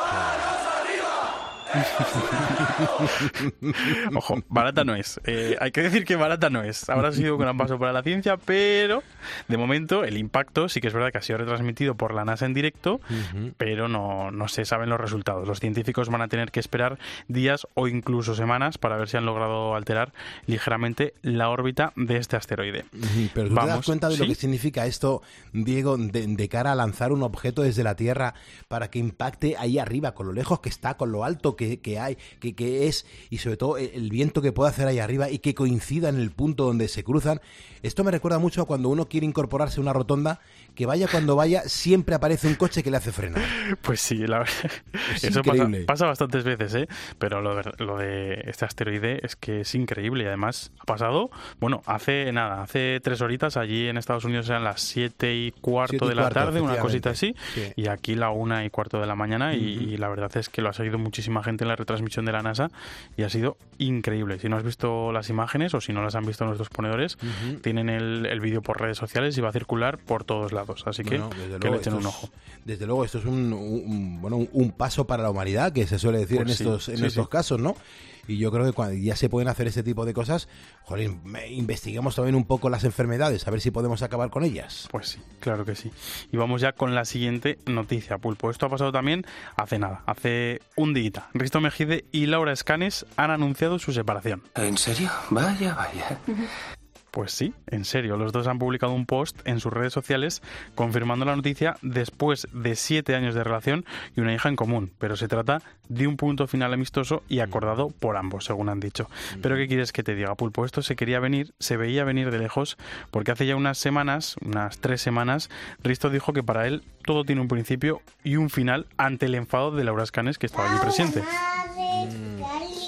Ojo, barata no es. Eh, hay que decir que barata no es. Habrá sido un gran paso para la ciencia, pero de momento el impacto sí que es verdad que ha sido retransmitido por la NASA en directo, uh-huh. pero no, no se saben los resultados. Los científicos van a tener que esperar días o incluso semanas para ver si han logrado alterar ligeramente la órbita de este asteroide. Uh-huh. Pero ¿tú Vamos, te das cuenta de ¿sí? lo que significa esto, Diego, de, de cara a lanzar un objeto desde la Tierra para que impacte ahí arriba, con lo lejos que está, con lo alto que Que, que hay, que, que es, y sobre todo el viento que puede hacer ahí arriba y que coincida en el punto donde se cruzan? Esto me recuerda mucho a cuando uno quiere incorporarse a una rotonda, que vaya cuando vaya, siempre aparece un coche que le hace frenar. Pues sí, la verdad, es eso pasa, pasa bastantes veces, ¿eh? Pero lo de, lo de este asteroide es que es increíble y además ha pasado, bueno, hace nada, hace tres horitas, allí en Estados Unidos eran las siete y cuarto siete y de la cuarto, tarde, una cosita así, sí. y aquí la una y cuarto de la mañana uh-huh. y, y la verdad es que lo ha seguido muchísima gente en la retransmisión de la NASA y ha sido increíble. Si no has visto las imágenes o si no las han visto nuestros ponedores, uh-huh. tienen el, el vídeo por redes sociales y va a circular por todos lados, así que bueno, que le echen un ojo. Es, desde luego esto es un, un bueno un, un paso para la humanidad, que se suele decir pues en sí, estos en sí, estos sí. casos, ¿no? Y yo creo que cuando ya se pueden hacer este tipo de cosas, joder, investiguemos también un poco las enfermedades, a ver si podemos acabar con ellas. Pues sí, claro que sí. Y vamos ya con la siguiente noticia, Pulpo. Esto ha pasado también hace nada, hace un día. Risto Mejide y Laura Escanes han anunciado su separación. ¿En serio? Vaya, vaya. Pues sí, en serio, los dos han publicado un post en sus redes sociales confirmando la noticia después de siete años de relación y una hija en común, pero se trata de un punto final amistoso y acordado por ambos, según han dicho. Pero ¿qué quieres que te diga, Pulpo? Esto se quería venir, se veía venir de lejos, porque hace ya unas semanas, unas tres semanas, Risto dijo que para él todo tiene un principio y un final ante el enfado de Laura Escanes, que estaba allí presente. Mm.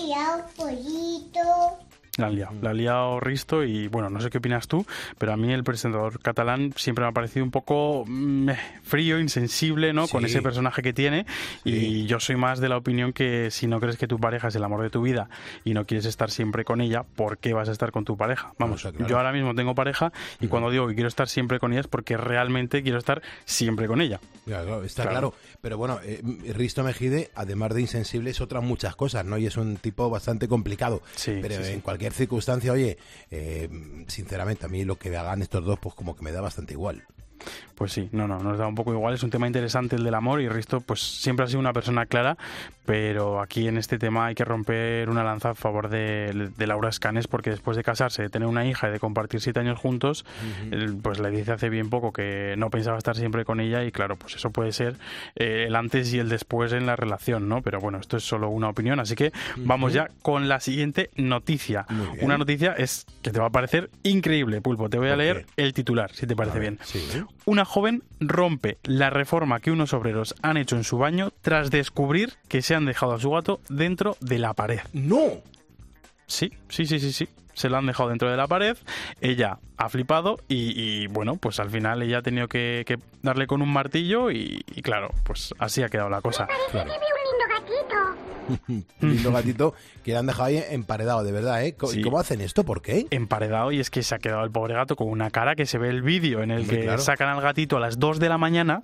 La han liado, la ha liado Risto y bueno, no sé qué opinas tú, pero a mí el presentador catalán siempre me ha parecido un poco meh, frío, insensible, ¿no? Sí. Con ese personaje que tiene sí. y yo soy más de la opinión que si no crees que tu pareja es el amor de tu vida y no quieres estar siempre con ella, ¿por qué vas a estar con tu pareja? Vamos, no, claro. Yo ahora mismo tengo pareja y mm. cuando digo que quiero estar siempre con ella es porque realmente quiero estar siempre con ella. Claro, está claro, claro. Pero bueno, eh, Risto Mejide, además de insensible, es otras muchas cosas, ¿no? Y es un tipo bastante complicado, sí, pero sí, en sí. cualquier circunstancia, oye, eh, sinceramente a mí lo que hagan estos dos pues como que me da bastante igual. Pues sí, no, no, nos da un poco igual, es un tema interesante el del amor y Risto pues siempre ha sido una persona clara, pero aquí en este tema hay que romper una lanza a favor de, de Laura Escanes, porque después de casarse, de tener una hija y de compartir siete años juntos, uh-huh. él, pues le dice hace bien poco que no pensaba estar siempre con ella y claro, pues eso puede ser eh, el antes y el después en la relación, ¿no? Pero bueno, esto es solo una opinión, así que uh-huh. vamos ya con la siguiente noticia. Una noticia es que te va a parecer increíble, Pulpo, te voy a leer el titular, si te parece bien. Sí. Una joven rompe la reforma que unos obreros han hecho en su baño tras descubrir que se han dejado a su gato dentro de la pared. ¡No! Sí, sí, sí, sí, sí. Se lo han dejado dentro de la pared, ella ha flipado y, y bueno, pues al final ella ha tenido que, que darle con un martillo y, y claro, pues así ha quedado la cosa. Me parece claro. que veo un lindo gatito. Un lindo gatito que le han dejado ahí emparedado, de verdad, ¿eh? ¿Cómo, sí. ¿Cómo hacen esto? ¿Por qué? Emparedado, y es que se ha quedado el pobre gato con una cara que se ve el vídeo en el Hombre, que claro. sacan al gatito a las dos de la mañana.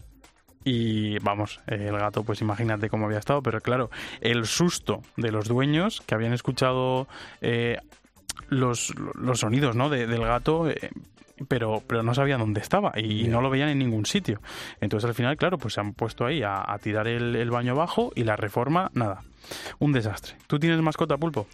Y vamos, el gato, pues imagínate cómo había estado, pero claro, el susto de los dueños que habían escuchado eh, los, los sonidos, ¿no? de, del gato, eh, pero pero no sabían dónde estaba y yeah. no lo veían en ningún sitio. Entonces al final, claro, pues se han puesto ahí a, a tirar el, el baño abajo y la reforma, nada, un desastre. ¿Tú tienes mascota, Pulpo?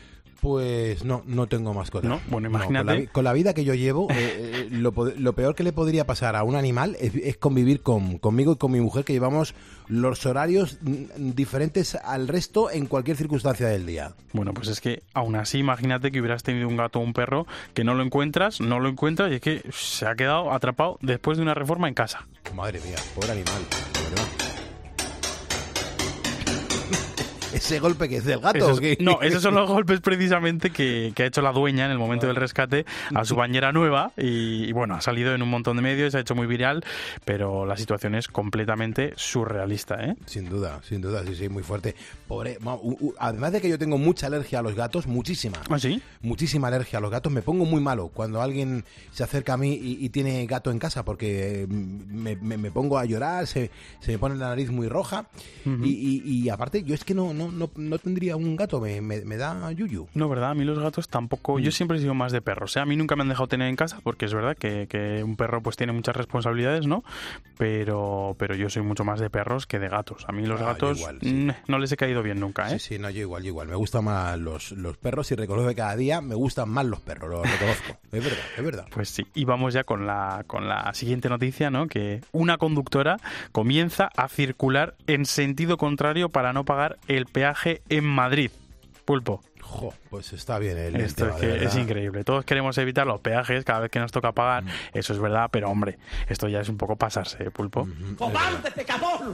Pues no, no tengo mascota. No, bueno, imagínate. No, con, la, con la vida que yo llevo, eh, lo, lo peor que le podría pasar a un animal es, es convivir con, conmigo y con mi mujer, que llevamos los horarios diferentes al resto en cualquier circunstancia del día. Bueno, pues es que aún así, imagínate que hubieras tenido un gato o un perro que no lo encuentras, no lo encuentras y es que se ha quedado atrapado después de una reforma en casa. Madre mía, pobre animal, de verdad. ¿Ese golpe que es del gato? Esos, ¿o qué? No, esos son los golpes precisamente que, que ha hecho la dueña en el momento del rescate a su bañera nueva y, y bueno, ha salido en un montón de medios, se ha hecho muy viral, pero la situación es completamente surrealista, ¿eh? Sin duda, sin duda, sí, sí, muy fuerte. Pobre, además de que yo tengo mucha alergia a los gatos, muchísima. ¿Ah, sí? Muchísima alergia a los gatos, me pongo muy malo cuando alguien se acerca a mí y, y tiene gato en casa porque me, me, me pongo a llorar, se, se me pone la nariz muy roja uh-huh. y, y, y aparte yo es que no, no, no, no tendría un gato, me, me, me da yuyu. No, ¿verdad? A mí los gatos tampoco, mm. yo siempre he sido más de perros, ¿eh? A mí nunca me han dejado tener en casa porque es verdad que, que un perro pues tiene muchas responsabilidades, ¿no? Pero, pero yo soy mucho más de perros que de gatos. A mí los ah, gatos igual, sí. no les he caído bien nunca, ¿eh? Sí, sí, no, yo igual, yo igual. Me gustan más los, los perros y reconozco que cada día me gustan más los perros, lo reconozco. Es verdad, es verdad. Pues sí, y vamos ya con la, con la siguiente noticia, ¿no? Que una conductora comienza a circular en sentido contrario para no pagar el peaje en Madrid. Pulpo. Jo, pues está bien el, Esto el tema, es, que es increíble. Todos queremos evitar los peajes cada vez que nos toca pagar. Mm. Eso es verdad, pero hombre, esto ya es un poco pasarse, ¿eh, Pulpo? Mm-hmm. ¡Cobarde pecador!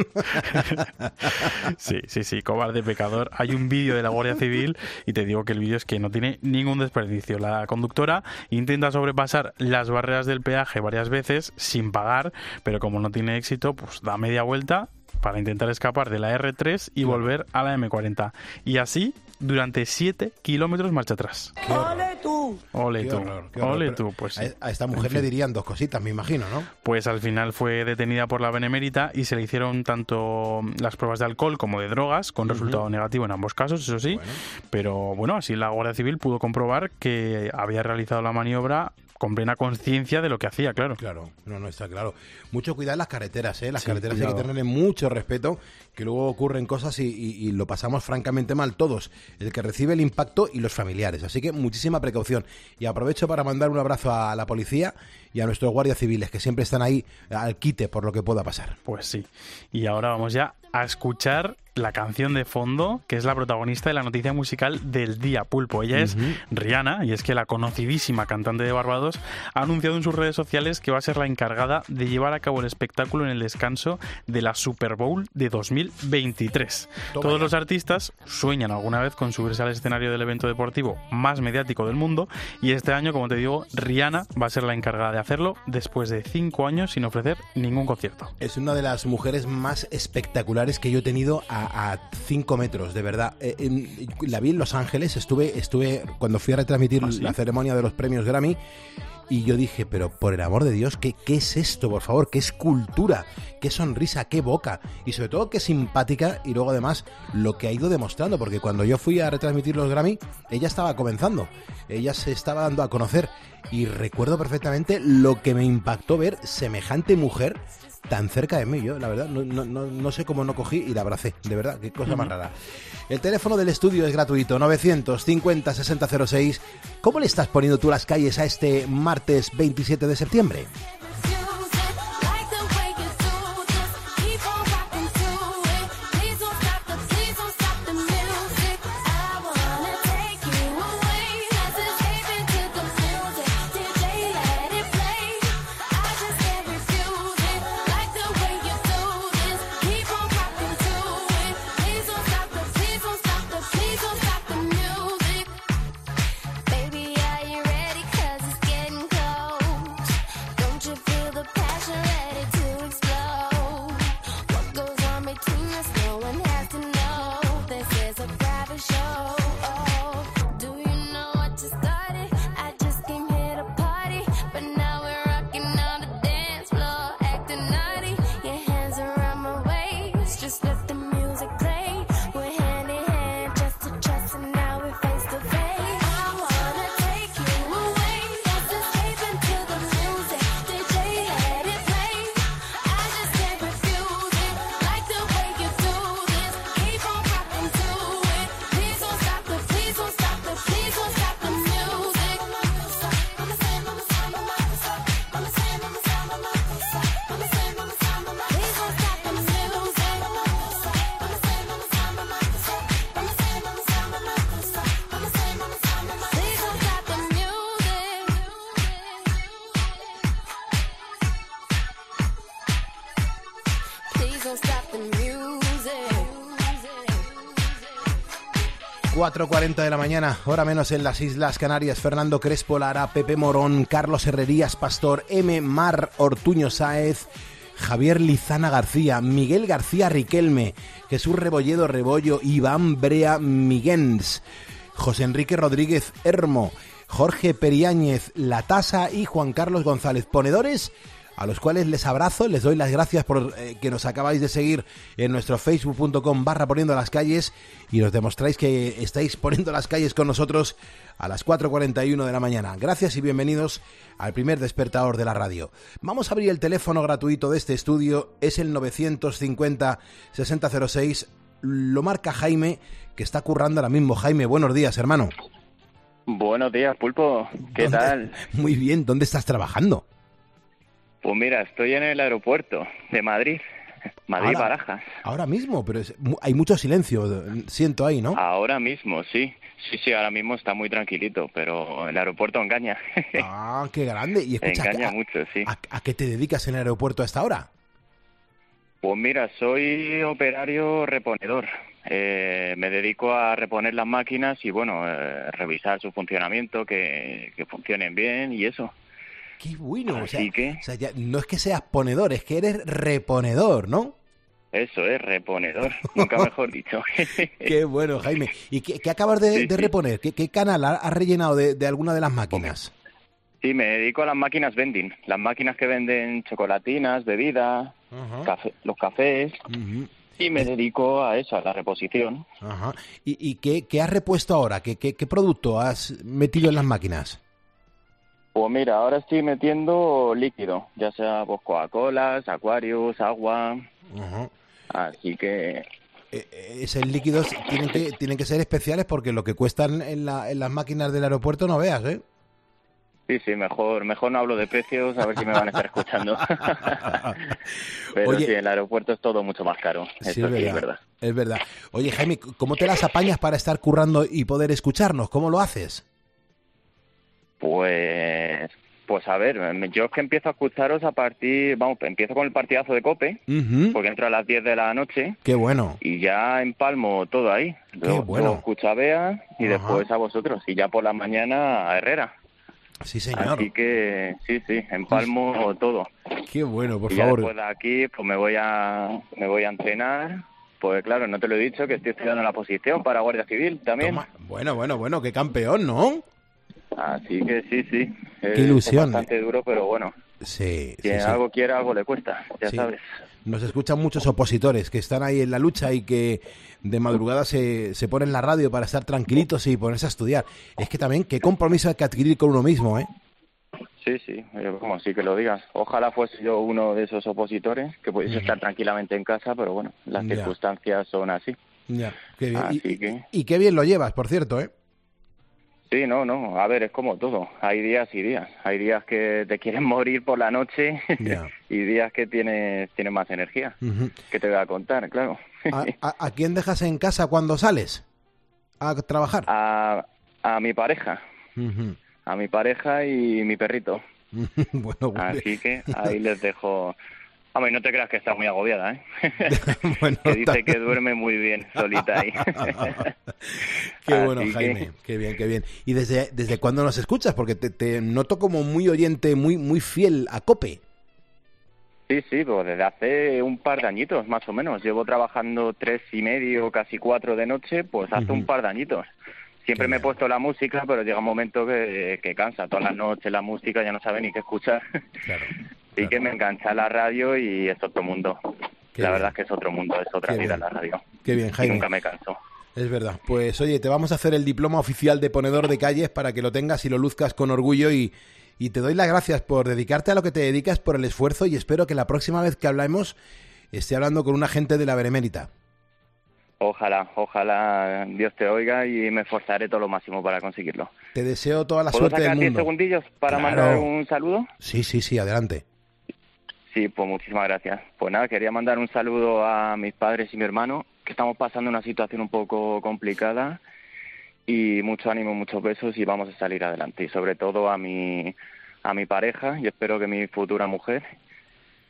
Sí, sí, sí, cobarde pecador. Hay un vídeo de la Guardia Civil y te digo que el vídeo es que no tiene ningún desperdicio. La conductora intenta sobrepasar las barreras del peaje varias veces sin pagar, pero como no tiene éxito, pues da media vuelta para intentar escapar de la erre tres y claro. volver a la eme cuarenta. Y así durante siete kilómetros marcha atrás. ¡Ole tú! ¡Ole qué tú! Horror, ¡Ole tú! Pues sí. A esta mujer en le fin. dirían dos cositas, me imagino, ¿no? Pues al final fue detenida por la Benemérita y se le hicieron tanto las pruebas de alcohol como de drogas, con uh-huh. resultado negativo en ambos casos, eso sí. Bueno. Pero bueno, así la Guardia Civil pudo comprobar que había realizado la maniobra con plena conciencia de lo que hacía, claro. Claro, no, no está claro. Mucho cuidado en las carreteras, ¿eh? Las sí, carreteras cuidado. Hay que tenerle mucho respeto, que luego ocurren cosas y, y, y lo pasamos francamente mal todos, el que recibe el impacto y los familiares. Así que muchísima precaución. Y aprovecho para mandar un abrazo a la policía y a nuestros guardias civiles, que siempre están ahí al quite por lo que pueda pasar. Pues sí. Y ahora vamos ya a escuchar la canción de fondo, que es la protagonista de la noticia musical del día, Pulpo. Ella es uh-huh. Rihanna, y es que la conocidísima cantante de Barbados ha anunciado en sus redes sociales que va a ser la encargada de llevar a cabo el espectáculo en el descanso de la Super Bowl de dos mil veintitrés. Toma Todos ya. los artistas sueñan alguna vez con subirse al escenario del evento deportivo más mediático del mundo, y este año, como te digo, Rihanna va a ser la encargada de hacerlo después de cinco años sin ofrecer ningún concierto. Es una de las mujeres más espectaculares que yo he tenido a a cinco metros, de verdad. Eh, en, la vi en Los Ángeles, estuve, estuve cuando fui a retransmitir ¿Ah, sí? la ceremonia de los premios Grammy, y yo dije, pero por el amor de Dios, ¿qué, qué es esto, por favor? ¿Qué escultura? ¿Qué sonrisa? ¿Qué boca? Y sobre todo, qué simpática, y luego además lo que ha ido demostrando, porque cuando yo fui a retransmitir los Grammy, ella estaba comenzando, ella se estaba dando a conocer, y recuerdo perfectamente lo que me impactó ver semejante mujer tan cerca de mí. Yo, la verdad, no, no, no sé cómo no cogí y la abracé, de verdad, qué cosa uh-huh. más rara. El teléfono del estudio es gratuito, novecientos cincuenta sesenta cero seis. ¿Cómo le estás poniendo tú las calles a este martes veintisiete de septiembre? Baby, are you ready? 'Cause it's getting cold. Don't you feel cuatro cuarenta de la mañana, hora menos en las Islas Canarias. Fernando Crespo Lara, Pepe Morón, Carlos Herrerías Pastor, M. Mar Ortuño Sáez, Javier Lizana García, Miguel García Riquelme, Jesús Rebolledo Rebollo, Iván Brea Miguens, José Enrique Rodríguez Hermo, Jorge Periáñez La Tasa y Juan Carlos González, ponedores a los cuales les abrazo, les doy las gracias por eh, que nos acabáis de seguir en nuestro facebook punto com barra poniendo las calles y nos demostráis que estáis poniendo las calles con nosotros a las cuatro cuarenta y uno de la mañana. Gracias y bienvenidos al primer despertador de la radio. Vamos a abrir el teléfono gratuito de este estudio, es el novecientos cincuenta sesenta cero seis, lo marca Jaime, que está currando ahora mismo. Jaime, buenos días, hermano. Buenos días, Pulpo, ¿qué ¿Dónde? tal? Muy bien, ¿dónde estás trabajando? Pues mira, estoy en el aeropuerto de Madrid, Madrid-Barajas. Ahora mismo, pero es, hay mucho silencio, siento ahí, ¿no? Ahora mismo, sí. Sí, sí, ahora mismo está muy tranquilito, pero el aeropuerto engaña. Ah, qué grande. Y escucha, engaña ¿a, mucho, sí. ¿a, ¿A qué te dedicas en el aeropuerto hasta ahora? Pues mira, soy operario reponedor. Eh, me dedico a reponer las máquinas y, bueno, eh, revisar su funcionamiento, que, que funcionen bien y eso. Qué bueno, o sea, Así que... o sea ya, no es que seas ponedor, es que eres reponedor, ¿no? Eso es, reponedor, nunca mejor dicho. Qué bueno, Jaime. ¿Y qué, qué acabas de, Sí, de sí. reponer? ¿Qué, qué canal has rellenado de, de alguna de las máquinas? Sí, me dedico a las máquinas vending, las máquinas que venden chocolatinas, bebidas, Ajá. café, los cafés, Ujú. y me dedico a eso, a la reposición. Ajá. ¿Y, y qué, qué has repuesto ahora? ¿Qué, qué, ¿Qué producto has metido en las máquinas? Pues mira, ahora estoy metiendo líquido, ya sea pues, Coca-Colas, Aquarius, agua, Ajá. así que... Esos líquidos tienen que, tienen que ser especiales porque lo que cuestan en, la, en las máquinas del aeropuerto no veas, ¿eh? Sí, sí, mejor mejor no hablo de precios, a ver si me van a estar escuchando. Pero Oye, sí, el aeropuerto es todo mucho más caro, eso Sí, sí, es es verdad, verdad. es verdad. Oye, Jaime, ¿cómo te las apañas para estar currando y poder escucharnos? ¿Cómo lo haces? Pues, pues a ver, yo es que empiezo a escucharos a partir, vamos, empiezo con el partidazo de COPE, Ujú. porque entro a las diez de la noche Qué bueno. y ya empalmo todo ahí. Luego, bueno. luego escucho a Bea y Ajá. después a vosotros, y ya por la mañana a Herrera. Sí, señor. Así que sí, sí, empalmo todo. Qué bueno, por y ya favor. después de aquí, pues me voy a me voy a entrenar. Pues claro, no te lo he dicho, que estoy estudiando la posición para Guardia Civil también. Toma. Bueno, bueno, bueno, qué campeón, ¿no? Así que sí, sí. Es, Qué ilusión. es bastante duro, pero bueno. Sí, Quien sí, sí. algo quiera, algo le cuesta, ya Sí. sabes. Nos escuchan muchos opositores que están ahí en la lucha y que de madrugada se, se ponen la radio para estar tranquilitos y ponerse a estudiar. Es que también, qué compromiso hay que adquirir con uno mismo, ¿eh? Sí, sí, eh, como sí que lo digas. Ojalá fuese yo uno de esos opositores que pudiese estar tranquilamente en casa, pero bueno, las Ya. circunstancias son así. Ya, qué bien. Y, Así que... y qué bien lo llevas, por cierto, ¿eh? Sí, no, no, a ver, es como todo. Hay días y días. Hay días que te quieren morir por la noche Ya. y días que tienes, tienes más energía. Ujú. ¿Qué te voy a contar? Claro. ¿A, a, a quién dejas en casa cuando sales a trabajar? A, a mi pareja. Ujú. A mi pareja y mi perrito. Bueno, Así que ahí les dejo... Hombre, no te creas que está muy agobiada, ¿eh? bueno, que dice que duerme muy bien solita ahí. Qué Así bueno, que- Jaime. Qué bien, qué bien. ¿Y desde, desde cuándo nos escuchas? Porque te, te noto como muy oyente, muy, muy fiel a COPE. Sí, sí, pues desde hace un par de añitos, más o menos. Llevo trabajando tres y medio, casi cuatro de noche, pues hace Ujú. un par de añitos. Siempre me he puesto la música, pero llega un momento que, que cansa. Todas las noches la música ya no sabe ni qué escuchar. Claro. Así que me engancha la radio y es otro mundo. Qué la bien. verdad es que es otro mundo, es otra Qué vida bien. la radio. Qué bien, Y Jaime. nunca me canso. Es verdad. Pues oye, te vamos a hacer el diploma oficial de ponedor de calles para que lo tengas y lo luzcas con orgullo y, y te doy las gracias por dedicarte a lo que te dedicas, por el esfuerzo y espero que la próxima vez que hablemos esté hablando con un agente de la Benemérita. Ojalá, ojalá Dios te oiga y me esforzaré todo lo máximo para conseguirlo. Te deseo toda la ¿Puedo suerte sacar del diez mundo. segundillos para Claro. mandar un saludo? Sí, sí, sí, adelante. Sí, pues muchísimas gracias. Pues nada, quería mandar un saludo a mis padres y mi hermano, que estamos pasando una situación un poco complicada, y mucho ánimo, muchos besos y vamos a salir adelante. Y sobre todo a mi, a mi pareja y espero que mi futura mujer,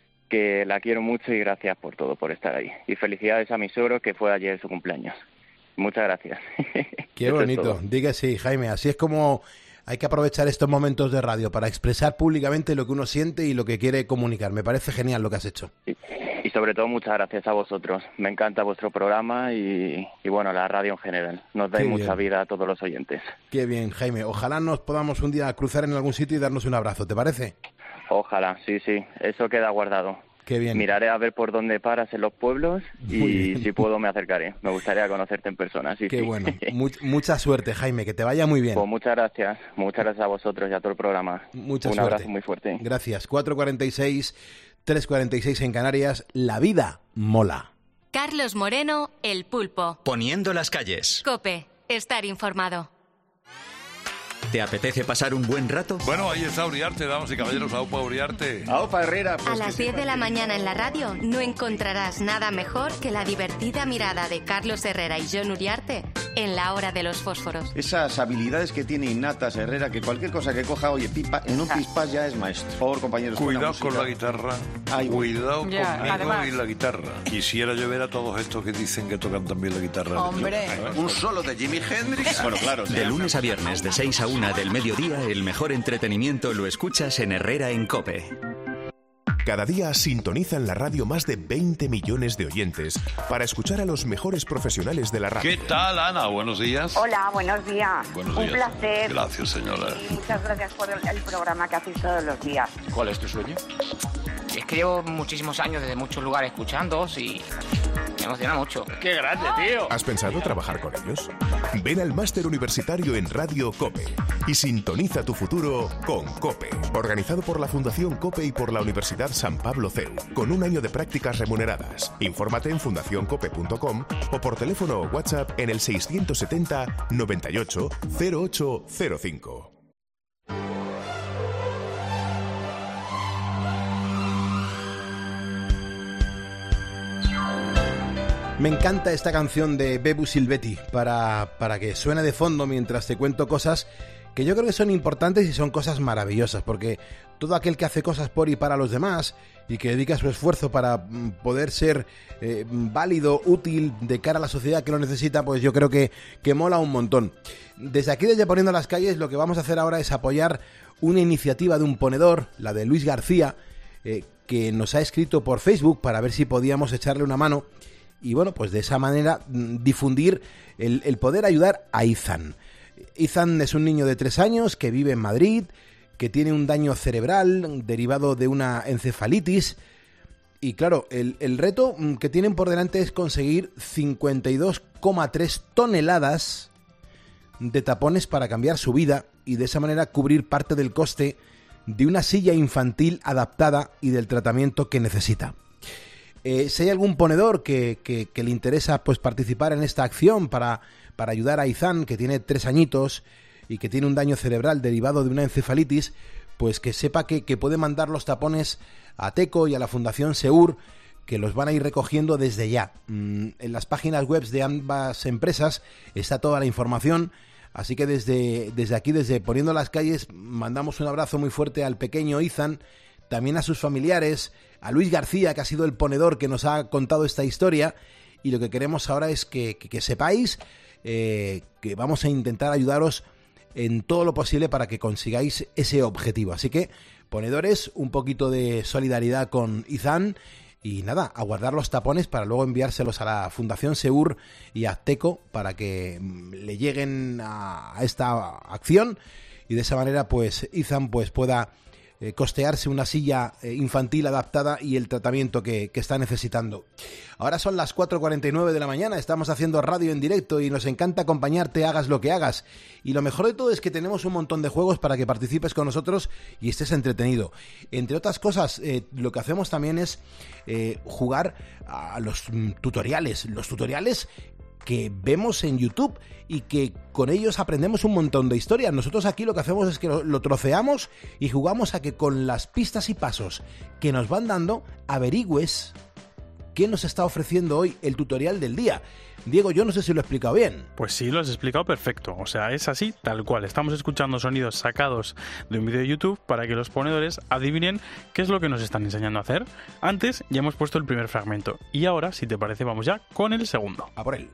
que la quiero mucho y gracias por todo, por estar ahí. Y felicidades a mi suegro, que fue ayer su cumpleaños. Muchas gracias. Qué Eso es bonito. todo. Diga sí, Jaime. Así es como hay que aprovechar estos momentos de radio para expresar públicamente lo que uno siente y lo que quiere comunicar. Me parece genial lo que has hecho. Y sobre todo muchas gracias a vosotros. Me encanta vuestro programa y, y bueno, la radio en general. Nos dais Qué mucha bien. vida a todos los oyentes. Qué bien, Jaime. Ojalá nos podamos un día cruzar en algún sitio y darnos un abrazo. ¿Te parece? Ojalá, sí, sí. Eso queda guardado. Qué bien. Miraré a ver por dónde paras en los pueblos Muy y bien. si puedo me acercaré. Me gustaría conocerte en persona, sí, Qué sí. bueno. Much- mucha suerte, Jaime. Que te vaya muy bien. Pues muchas gracias. Muchas gracias a vosotros y a todo el programa. Mucha Un suerte. abrazo muy fuerte. Gracias. cuatro cuarenta y seis, tres cuarenta y seis en Canarias. La vida mola. Carlos Moreno, El Pulpo. Poniendo las calles. COPE. Estar informado. ¿Te apetece pasar un buen rato? Bueno, ahí está Uriarte, damas y caballeros, Aupa Uriarte. Aupa Herrera, A las diez de la mañana en la radio no encontrarás nada mejor que la divertida mirada de Carlos Herrera y John Uriarte en la hora de los fósforos. Esas habilidades que tiene innatas Herrera, que cualquier cosa que coja, oye, pipa, en un pispás ya es maestro. Por favor, compañeros. Cuidado con la guitarra. Ay, Cuidado Ya, conmigo además. y la guitarra. Quisiera yo ver a todos estos que dicen que tocan también la guitarra. Hombre. Un solo de Jimi Hendrix. Bueno, claro. De lunes a viernes, de seis a una del mediodía, el mejor entretenimiento lo escuchas en Herrera en COPE. Cada día sintonizan la radio más de veinte millones de oyentes para escuchar a los mejores profesionales de la radio. ¿Qué tal, Ana? Buenos días. Hola, buenos días. Buenos Un días. placer. Gracias, señora. Y muchas gracias por el, el programa que hacéis todos los días. ¿Cuál es tu sueño? Es que llevo muchísimos años desde muchos lugares escuchándoos y me emociona mucho. ¡Qué grande, tío! ¿Has pensado trabajar con ellos? Ven al máster universitario en Radio COPE y sintoniza tu futuro con COPE. Organizado por la Fundación COPE y por la Universidad San Pablo C E U, con un año de prácticas remuneradas. Infórmate en fundación cope punto com o por teléfono o WhatsApp en el seiscientos setenta, noventa y ocho, cero ocho cero cinco. Me encanta esta canción de Bebu Silvetti para, para que suene de fondo mientras te cuento cosas que yo creo que son importantes y son cosas maravillosas, porque todo aquel que hace cosas por y para los demás y que dedica su esfuerzo para mm, poder ser eh, válido, útil de cara a la sociedad que lo necesita, pues yo creo que, que mola un montón. Desde aquí, desde Poniendo las Calles, lo que vamos a hacer ahora es apoyar una iniciativa de un ponedor, la de Luis García, eh, que nos ha escrito por Facebook para ver si podíamos echarle una mano y bueno, pues de esa manera difundir el, el poder ayudar a Izan. Izan es un niño de tres años que vive en Madrid, que tiene un daño cerebral derivado de una encefalitis y claro, el, el reto que tienen por delante es conseguir cincuenta y dos coma tres toneladas de tapones para cambiar su vida y de esa manera cubrir parte del coste de una silla infantil adaptada y del tratamiento que necesita. Eh, si hay algún ponedor que, que, que le interesa pues participar en esta acción para, para ayudar a Izan, que tiene tres añitos y que tiene un daño cerebral derivado de una encefalitis, pues que sepa que, que puede mandar los tapones a Teco y a la Fundación Seur, que los van a ir recogiendo desde ya. Mm, en las páginas web de ambas empresas está toda la información, así que desde, desde aquí, desde Poniendo las Calles, mandamos un abrazo muy fuerte al pequeño Izan, también a sus familiares, a Luis García, que ha sido el ponedor que nos ha contado esta historia, y lo que queremos ahora es que, que, que sepáis eh, que vamos a intentar ayudaros en todo lo posible para que consigáis ese objetivo. Así que, ponedores, un poquito de solidaridad con Izan y nada, a guardar los tapones para luego enviárselos a la Fundación Seur y a Teco para que le lleguen a, a esta acción y de esa manera pues Izan pues pueda Eh, costearse una silla eh, infantil adaptada y el tratamiento que, que está necesitando. Ahora son las cuatro cuarenta y nueve de la mañana, estamos haciendo radio en directo y nos encanta acompañarte, hagas lo que hagas. Y lo mejor de todo es que tenemos un montón de juegos para que participes con nosotros y estés entretenido. Entre otras cosas, eh, lo que hacemos también es eh, jugar a los mm, tutoriales. Los tutoriales que vemos en YouTube y que con ellos aprendemos un montón de historias. Nosotros aquí lo que hacemos es que lo, lo troceamos y jugamos a que con las pistas y pasos que nos van dando averigües qué nos está ofreciendo hoy el tutorial del día. Diego, yo no sé si lo he explicado bien. Pues sí, lo has explicado perfecto. O sea, es así, tal cual. Estamos escuchando sonidos sacados de un vídeo de YouTube para que los ponedores adivinen qué es lo que nos están enseñando a hacer. Antes ya hemos puesto el primer fragmento y ahora, si te parece, vamos ya con el segundo. A por él.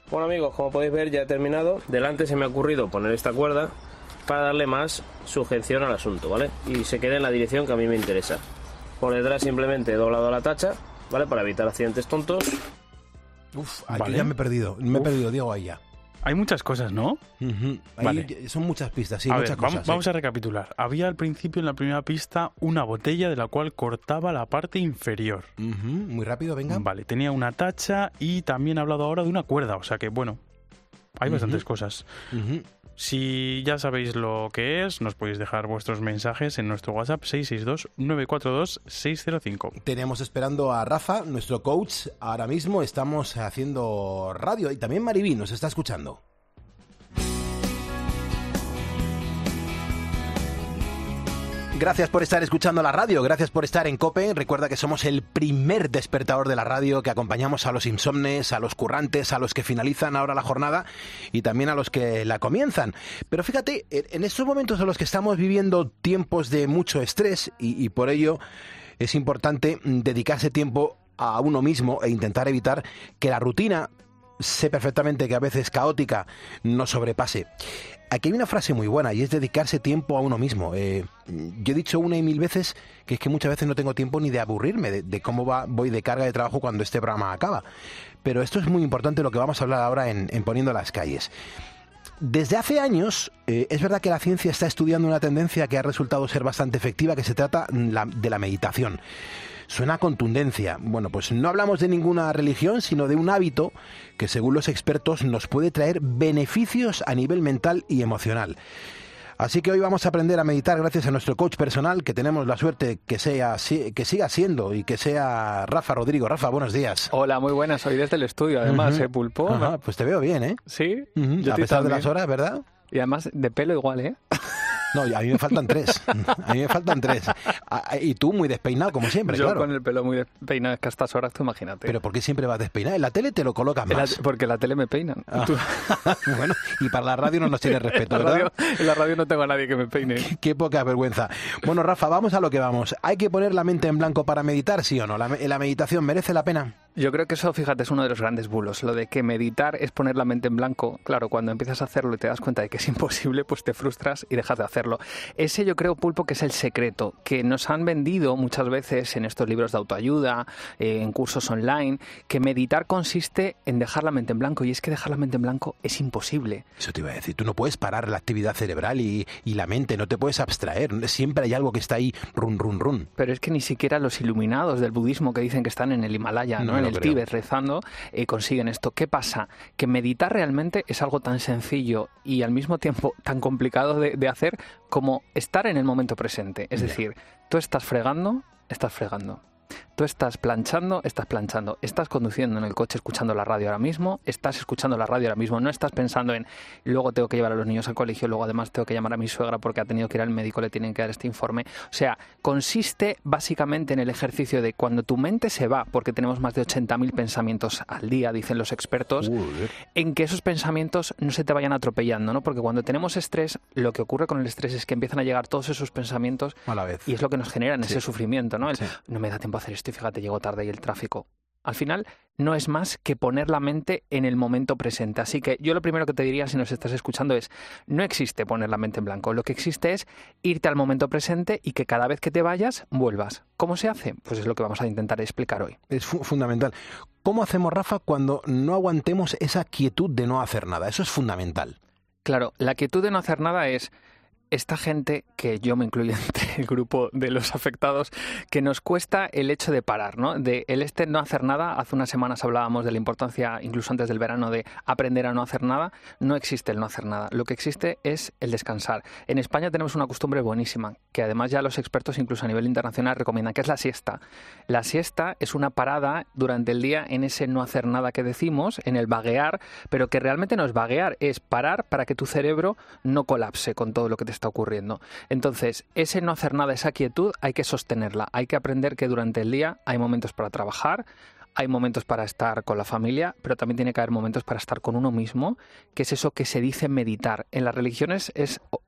Bueno amigos, como podéis ver ya he terminado. Delante se me ha ocurrido poner esta cuerda para darle más sujeción al asunto, ¿vale? Y se quede en la dirección que a mí me interesa. Por detrás simplemente he doblado la tacha, ¿vale? Para evitar accidentes tontos. Uf, aquí vale. ya me he perdido, me Uf. he perdido, Diego, ahí ya. Hay muchas cosas, ¿no? Uh-huh. Ahí vale. Son muchas pistas, sí, a muchas ver, cosas. Vamos, sí. vamos a recapitular. Había al principio, en la primera pista, una botella de la cual cortaba la parte inferior. Uh-huh. Muy rápido, venga. Vale, tenía una tacha y también he hablado ahora de una cuerda, o sea que, bueno, hay uh-huh. bastantes cosas. Uh-huh. Si ya sabéis lo que es, nos podéis dejar vuestros mensajes en nuestro WhatsApp seis seis dos, nueve cuatro dos, seis cero cinco. Tenemos esperando a Rafa, nuestro coach. Ahora mismo estamos haciendo radio y también Mariví nos está escuchando. Gracias por estar escuchando la radio, gracias por estar en COPE. Recuerda que somos el primer despertador de la radio, que acompañamos a los insomnes, a los currantes, a los que finalizan ahora la jornada y también a los que la comienzan. Pero fíjate, en estos momentos en los que estamos viviendo tiempos de mucho estrés y, y por ello es importante dedicarse tiempo a uno mismo e intentar evitar que la rutina, sé perfectamente que a veces caótica, nos sobrepase. Aquí hay una frase muy buena y es dedicarse tiempo a uno mismo. Eh, yo he dicho una y mil veces que es que muchas veces no tengo tiempo ni de aburrirme de, de cómo va, voy de carga de trabajo cuando este programa acaba. Pero esto es muy importante, lo que vamos a hablar ahora en, en Poniendo las Calles. Desde hace años, eh, es verdad que la ciencia está estudiando una tendencia que ha resultado ser bastante efectiva, que se trata la, de la meditación. Suena a contundencia. Bueno, pues no hablamos de ninguna religión, sino de un hábito que, según los expertos, nos puede traer beneficios a nivel mental y emocional. Así que hoy vamos a aprender a meditar gracias a nuestro coach personal, que tenemos la suerte que sea que siga siendo y que sea Rafa Rodrigo. Rafa, buenos días. Hola, muy buenas. Hoy desde el estudio, además, uh-huh. ¿eh, Pulpo? Ajá, pues te veo bien, ¿eh? Sí. Uh-huh. Yo a pesar también. de las horas, ¿verdad? Y además de pelo igual, ¿eh? No, a mí me faltan tres. A mí me faltan tres. Y tú muy despeinado, como siempre, Yo claro. con el pelo muy despeinado, es que a estas horas, tú imagínate. ¿Pero por qué siempre vas despeinado? En la tele te lo colocas más. La, porque la tele me peinan. Ah. Bueno, y para la radio no nos tienes respeto, en la ¿verdad? Radio, en la radio no tengo a nadie que me peine. Qué, qué poca vergüenza. Bueno, Rafa, vamos a lo que vamos. ¿Hay que poner la mente en blanco para meditar, sí o no? ¿La, la meditación merece la pena? Yo creo que eso, fíjate, es uno de los grandes bulos. Lo de que meditar es poner la mente en blanco. Claro, cuando empiezas a hacerlo y te das cuenta de que es imposible, pues te frustras y dejas de hacerlo. Ese yo creo, Pulpo, que es el secreto que nos han vendido muchas veces en estos libros de autoayuda, eh, en cursos online, que meditar consiste en dejar la mente en blanco. Y es que dejar la mente en blanco es imposible. Eso te iba a decir. Tú no puedes parar la actividad cerebral y, y la mente, no te puedes abstraer. Siempre hay algo que está ahí, run, run, run. Pero es que ni siquiera los iluminados del budismo que dicen que están en el Himalaya, ¿no? no en el Tíbet rezando, eh, consiguen esto. ¿Qué pasa? Que meditar realmente es algo tan sencillo y al mismo tiempo tan complicado de, de hacer como estar en el momento presente. Es decir, tú estás fregando, estás fregando. Tú estás planchando, estás planchando. Estás conduciendo en el coche escuchando la radio ahora mismo, estás escuchando la radio ahora mismo. No estás pensando en, luego tengo que llevar a los niños al colegio, luego además tengo que llamar a mi suegra porque ha tenido que ir al médico, le tienen que dar este informe. O sea, consiste básicamente en el ejercicio de cuando tu mente se va, porque tenemos más de ochenta mil pensamientos al día, dicen los expertos, Uy. en que esos pensamientos no se te vayan atropellando, ¿no? Porque cuando tenemos estrés, lo que ocurre con el estrés es que empiezan a llegar todos esos pensamientos a la vez. Y es lo que nos generan Sí. ese sufrimiento, ¿no? El, Sí. no me da tiempo a hacer esto y fíjate, llego tarde y el tráfico. Al final no es más que poner la mente en el momento presente. Así que yo lo primero que te diría si nos estás escuchando es, no existe poner la mente en blanco. Lo que existe es irte al momento presente y que cada vez que te vayas, vuelvas. ¿Cómo se hace? Pues es lo que vamos a intentar explicar hoy. Es fu- fundamental. ¿Cómo hacemos, Rafa, cuando no aguantemos esa quietud de no hacer nada? Eso es fundamental. Claro, la quietud de no hacer nada es esta gente, que yo me incluyo entre el grupo de los afectados, que nos cuesta el hecho de parar, ¿no? De el este no hacer nada. Hace unas semanas hablábamos de la importancia, incluso antes del verano, de aprender a no hacer nada. No existe el no hacer nada. Lo que existe es el descansar. En España tenemos una costumbre buenísima, que además ya los expertos, incluso a nivel internacional, recomiendan, que es la siesta. La siesta es una parada durante el día en ese no hacer nada que decimos, en el vaguear, pero que realmente no es vaguear, es parar para que tu cerebro no colapse con todo lo que te está ocurriendo. Entonces, ese no hacer nada, esa quietud, hay que sostenerla. Hay que aprender que durante el día hay momentos para trabajar, hay momentos para estar con la familia, pero también tiene que haber momentos para estar con uno mismo, que es eso que se dice meditar. En las religiones es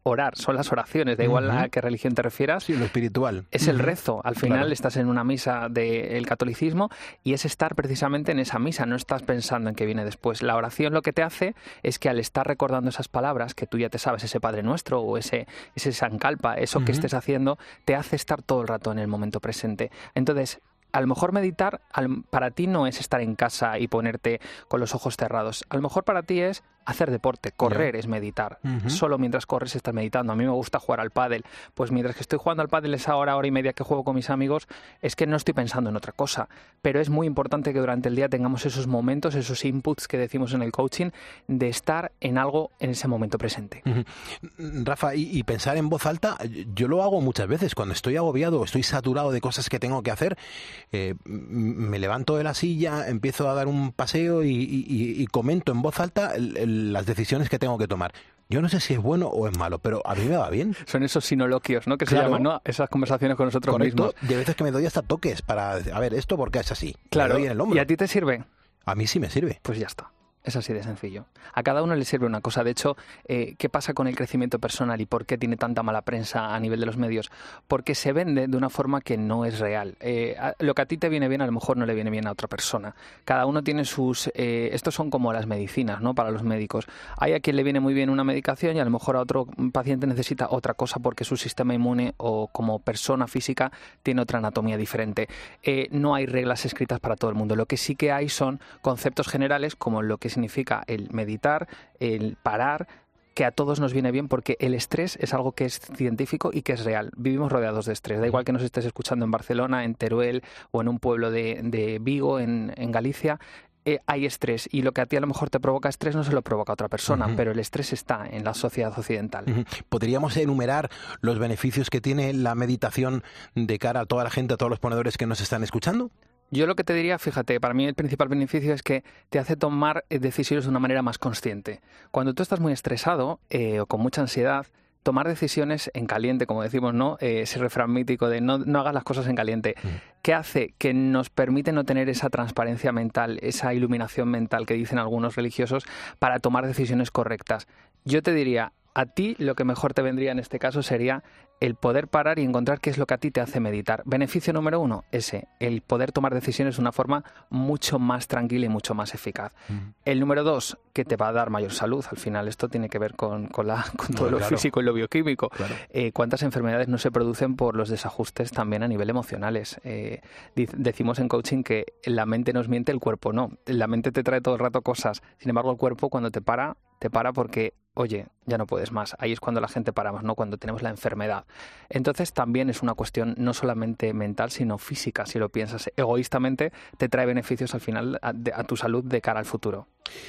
orar, son las oraciones, da igual Uh-huh. a qué religión te refieras. Sí, lo espiritual. Es el rezo. Al final Claro. estás en una misa del catolicismo y es estar precisamente en esa misa, no estás pensando en qué viene después. La oración lo que te hace es que al estar recordando esas palabras, que tú ya te sabes, ese Padre Nuestro o ese, ese Sankalpa, eso que Ujú. estés haciendo, te hace estar todo el rato en el momento presente. Entonces, a lo mejor meditar al- para ti no es estar en casa y ponerte con los ojos cerrados. A lo mejor para ti es hacer deporte, correr es meditar. Ujú. Solo mientras corres estás meditando. A mí me gusta jugar al pádel. Pues mientras que estoy jugando al pádel esa hora, hora y media que juego con mis amigos, es que no estoy pensando en otra cosa. Pero es muy importante que durante el día tengamos esos momentos, esos inputs que decimos en el coaching, de estar en algo en ese momento presente. Ujú. Rafa, y, y pensar en voz alta, yo lo hago muchas veces. Cuando estoy agobiado, estoy saturado de cosas que tengo que hacer, eh, m- me levanto de la silla, empiezo a dar un paseo y, y- y- y comento en voz alta el- el- las decisiones que tengo que tomar. Yo no sé si es bueno o es malo, pero a mí me va bien. Son esos sinoloquios, ¿no? Que Claro. se llaman, ¿no? Esas conversaciones con nosotros Correcto. mismos. De veces que me doy hasta toques para decir, a ver, esto por qué es así. Claro. Me doy en el hombro. ¿Y a ti te sirve? A mí sí me sirve. Pues ya está. Es así de sencillo. A cada uno le sirve una cosa. De hecho, eh, ¿qué pasa con el crecimiento personal y por qué tiene tanta mala prensa a nivel de los medios? Porque se vende de una forma que no es real. Eh, a- lo que a ti te viene bien, a lo mejor no le viene bien a otra persona. Cada uno tiene sus... Eh, estos son como las medicinas, ¿no? Para los médicos. Hay a quien le viene muy bien una medicación y a lo mejor a otro paciente necesita otra cosa porque su sistema inmune o como persona física tiene otra anatomía diferente. Eh, no hay reglas escritas para todo el mundo. Lo que sí que hay son conceptos generales como lo que significa el meditar, el parar, que a todos nos viene bien porque el estrés es algo que es científico y que es real. Vivimos rodeados de estrés. Da igual que nos estés escuchando en Barcelona, en Teruel o en un pueblo de, de Vigo, en, en Galicia. Eh, hay estrés y lo que a ti a lo mejor te provoca estrés no se lo provoca a otra persona, Ujú. pero el estrés está en la sociedad occidental. Ujú. ¿Podríamos enumerar los beneficios que tiene la meditación de cara a toda la gente, a todos los ponedores que nos están escuchando? Yo lo que te diría, fíjate, para mí el principal beneficio es que te hace tomar eh, decisiones de una manera más consciente. Cuando tú estás muy estresado eh, o con mucha ansiedad, tomar decisiones en caliente, como decimos, ¿no? Eh, ese refrán mítico de no, no hagas las cosas en caliente. ¿Qué hace? Que nos permite no tener esa transparencia mental, esa iluminación mental que dicen algunos religiosos para tomar decisiones correctas. Yo te diría, a ti lo que mejor te vendría en este caso sería el poder parar y encontrar qué es lo que a ti te hace meditar. Beneficio número uno, ese, el poder tomar decisiones de una forma mucho más tranquila y mucho más eficaz. Mm. El número dos, que te va a dar mayor salud. Al final esto tiene que ver con, con, la, con todo No, lo claro. físico y lo bioquímico. Claro. Eh, ¿Cuántas enfermedades no se producen por los desajustes también a nivel emocionales? Eh, dic- decimos en coaching que la mente nos miente, el cuerpo no. La mente te trae todo el rato cosas. Sin embargo, el cuerpo cuando te para, te para porque, oye, ya no puedes más. Ahí es cuando la gente paramos, ¿no? Cuando tenemos la enfermedad. Entonces también es una cuestión no solamente mental, sino física. Si lo piensas egoístamente, te trae beneficios al final a, de- a tu salud de cara al futuro.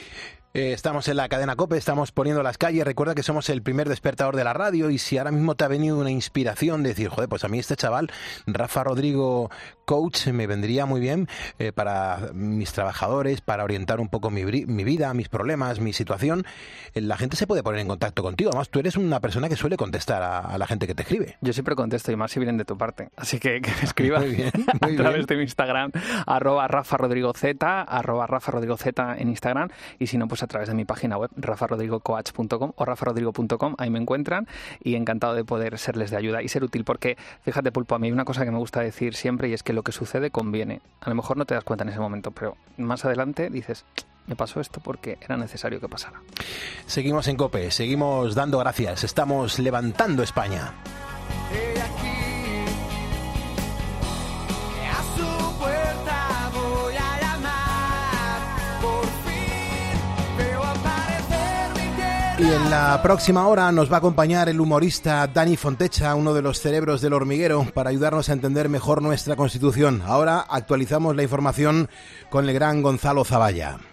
Eh, estamos en la cadena COPE, estamos poniendo las calles. Recuerda que somos el primer despertador de la radio y si ahora mismo te ha venido una inspiración de decir, joder, pues a mí este chaval, Rafa Rodrigo, coach, me vendría muy bien eh, para mis trabajadores, para orientar un poco mi, bri- mi vida, mis problemas, mi situación, eh, la gente se puede poner en contacto contigo. Además, tú eres una persona que suele contestar a, a la gente que te escribe. Yo siempre contesto y más si vienen de tu parte. Así que que me escribas Muy bien, a muy través bien. de mi Instagram, arroba Rafa Rodrigo Z, arroba Rafa Rodrigo Z en Instagram y si no, pues a través de mi página web, rafa rodrigo coach punto com o rafa rodrigo punto com, ahí me encuentran y encantado de poder serles de ayuda y ser útil porque, fíjate Pulpo, a mí hay una cosa que me gusta decir siempre y es que lo que sucede conviene. A lo mejor no te das cuenta en ese momento, pero más adelante dices, me pasó esto porque era necesario que pasara. Seguimos en COPE, seguimos dando gracias, estamos levantando España. A su puerta voy a llamar. Por fin veo aparecer mi tierra. Y en la próxima hora nos va a acompañar el humorista Dani Fontecha, uno de los cerebros del hormiguero, para ayudarnos a entender mejor nuestra Constitución. Ahora actualizamos la información con el gran Gonzalo Zavalla.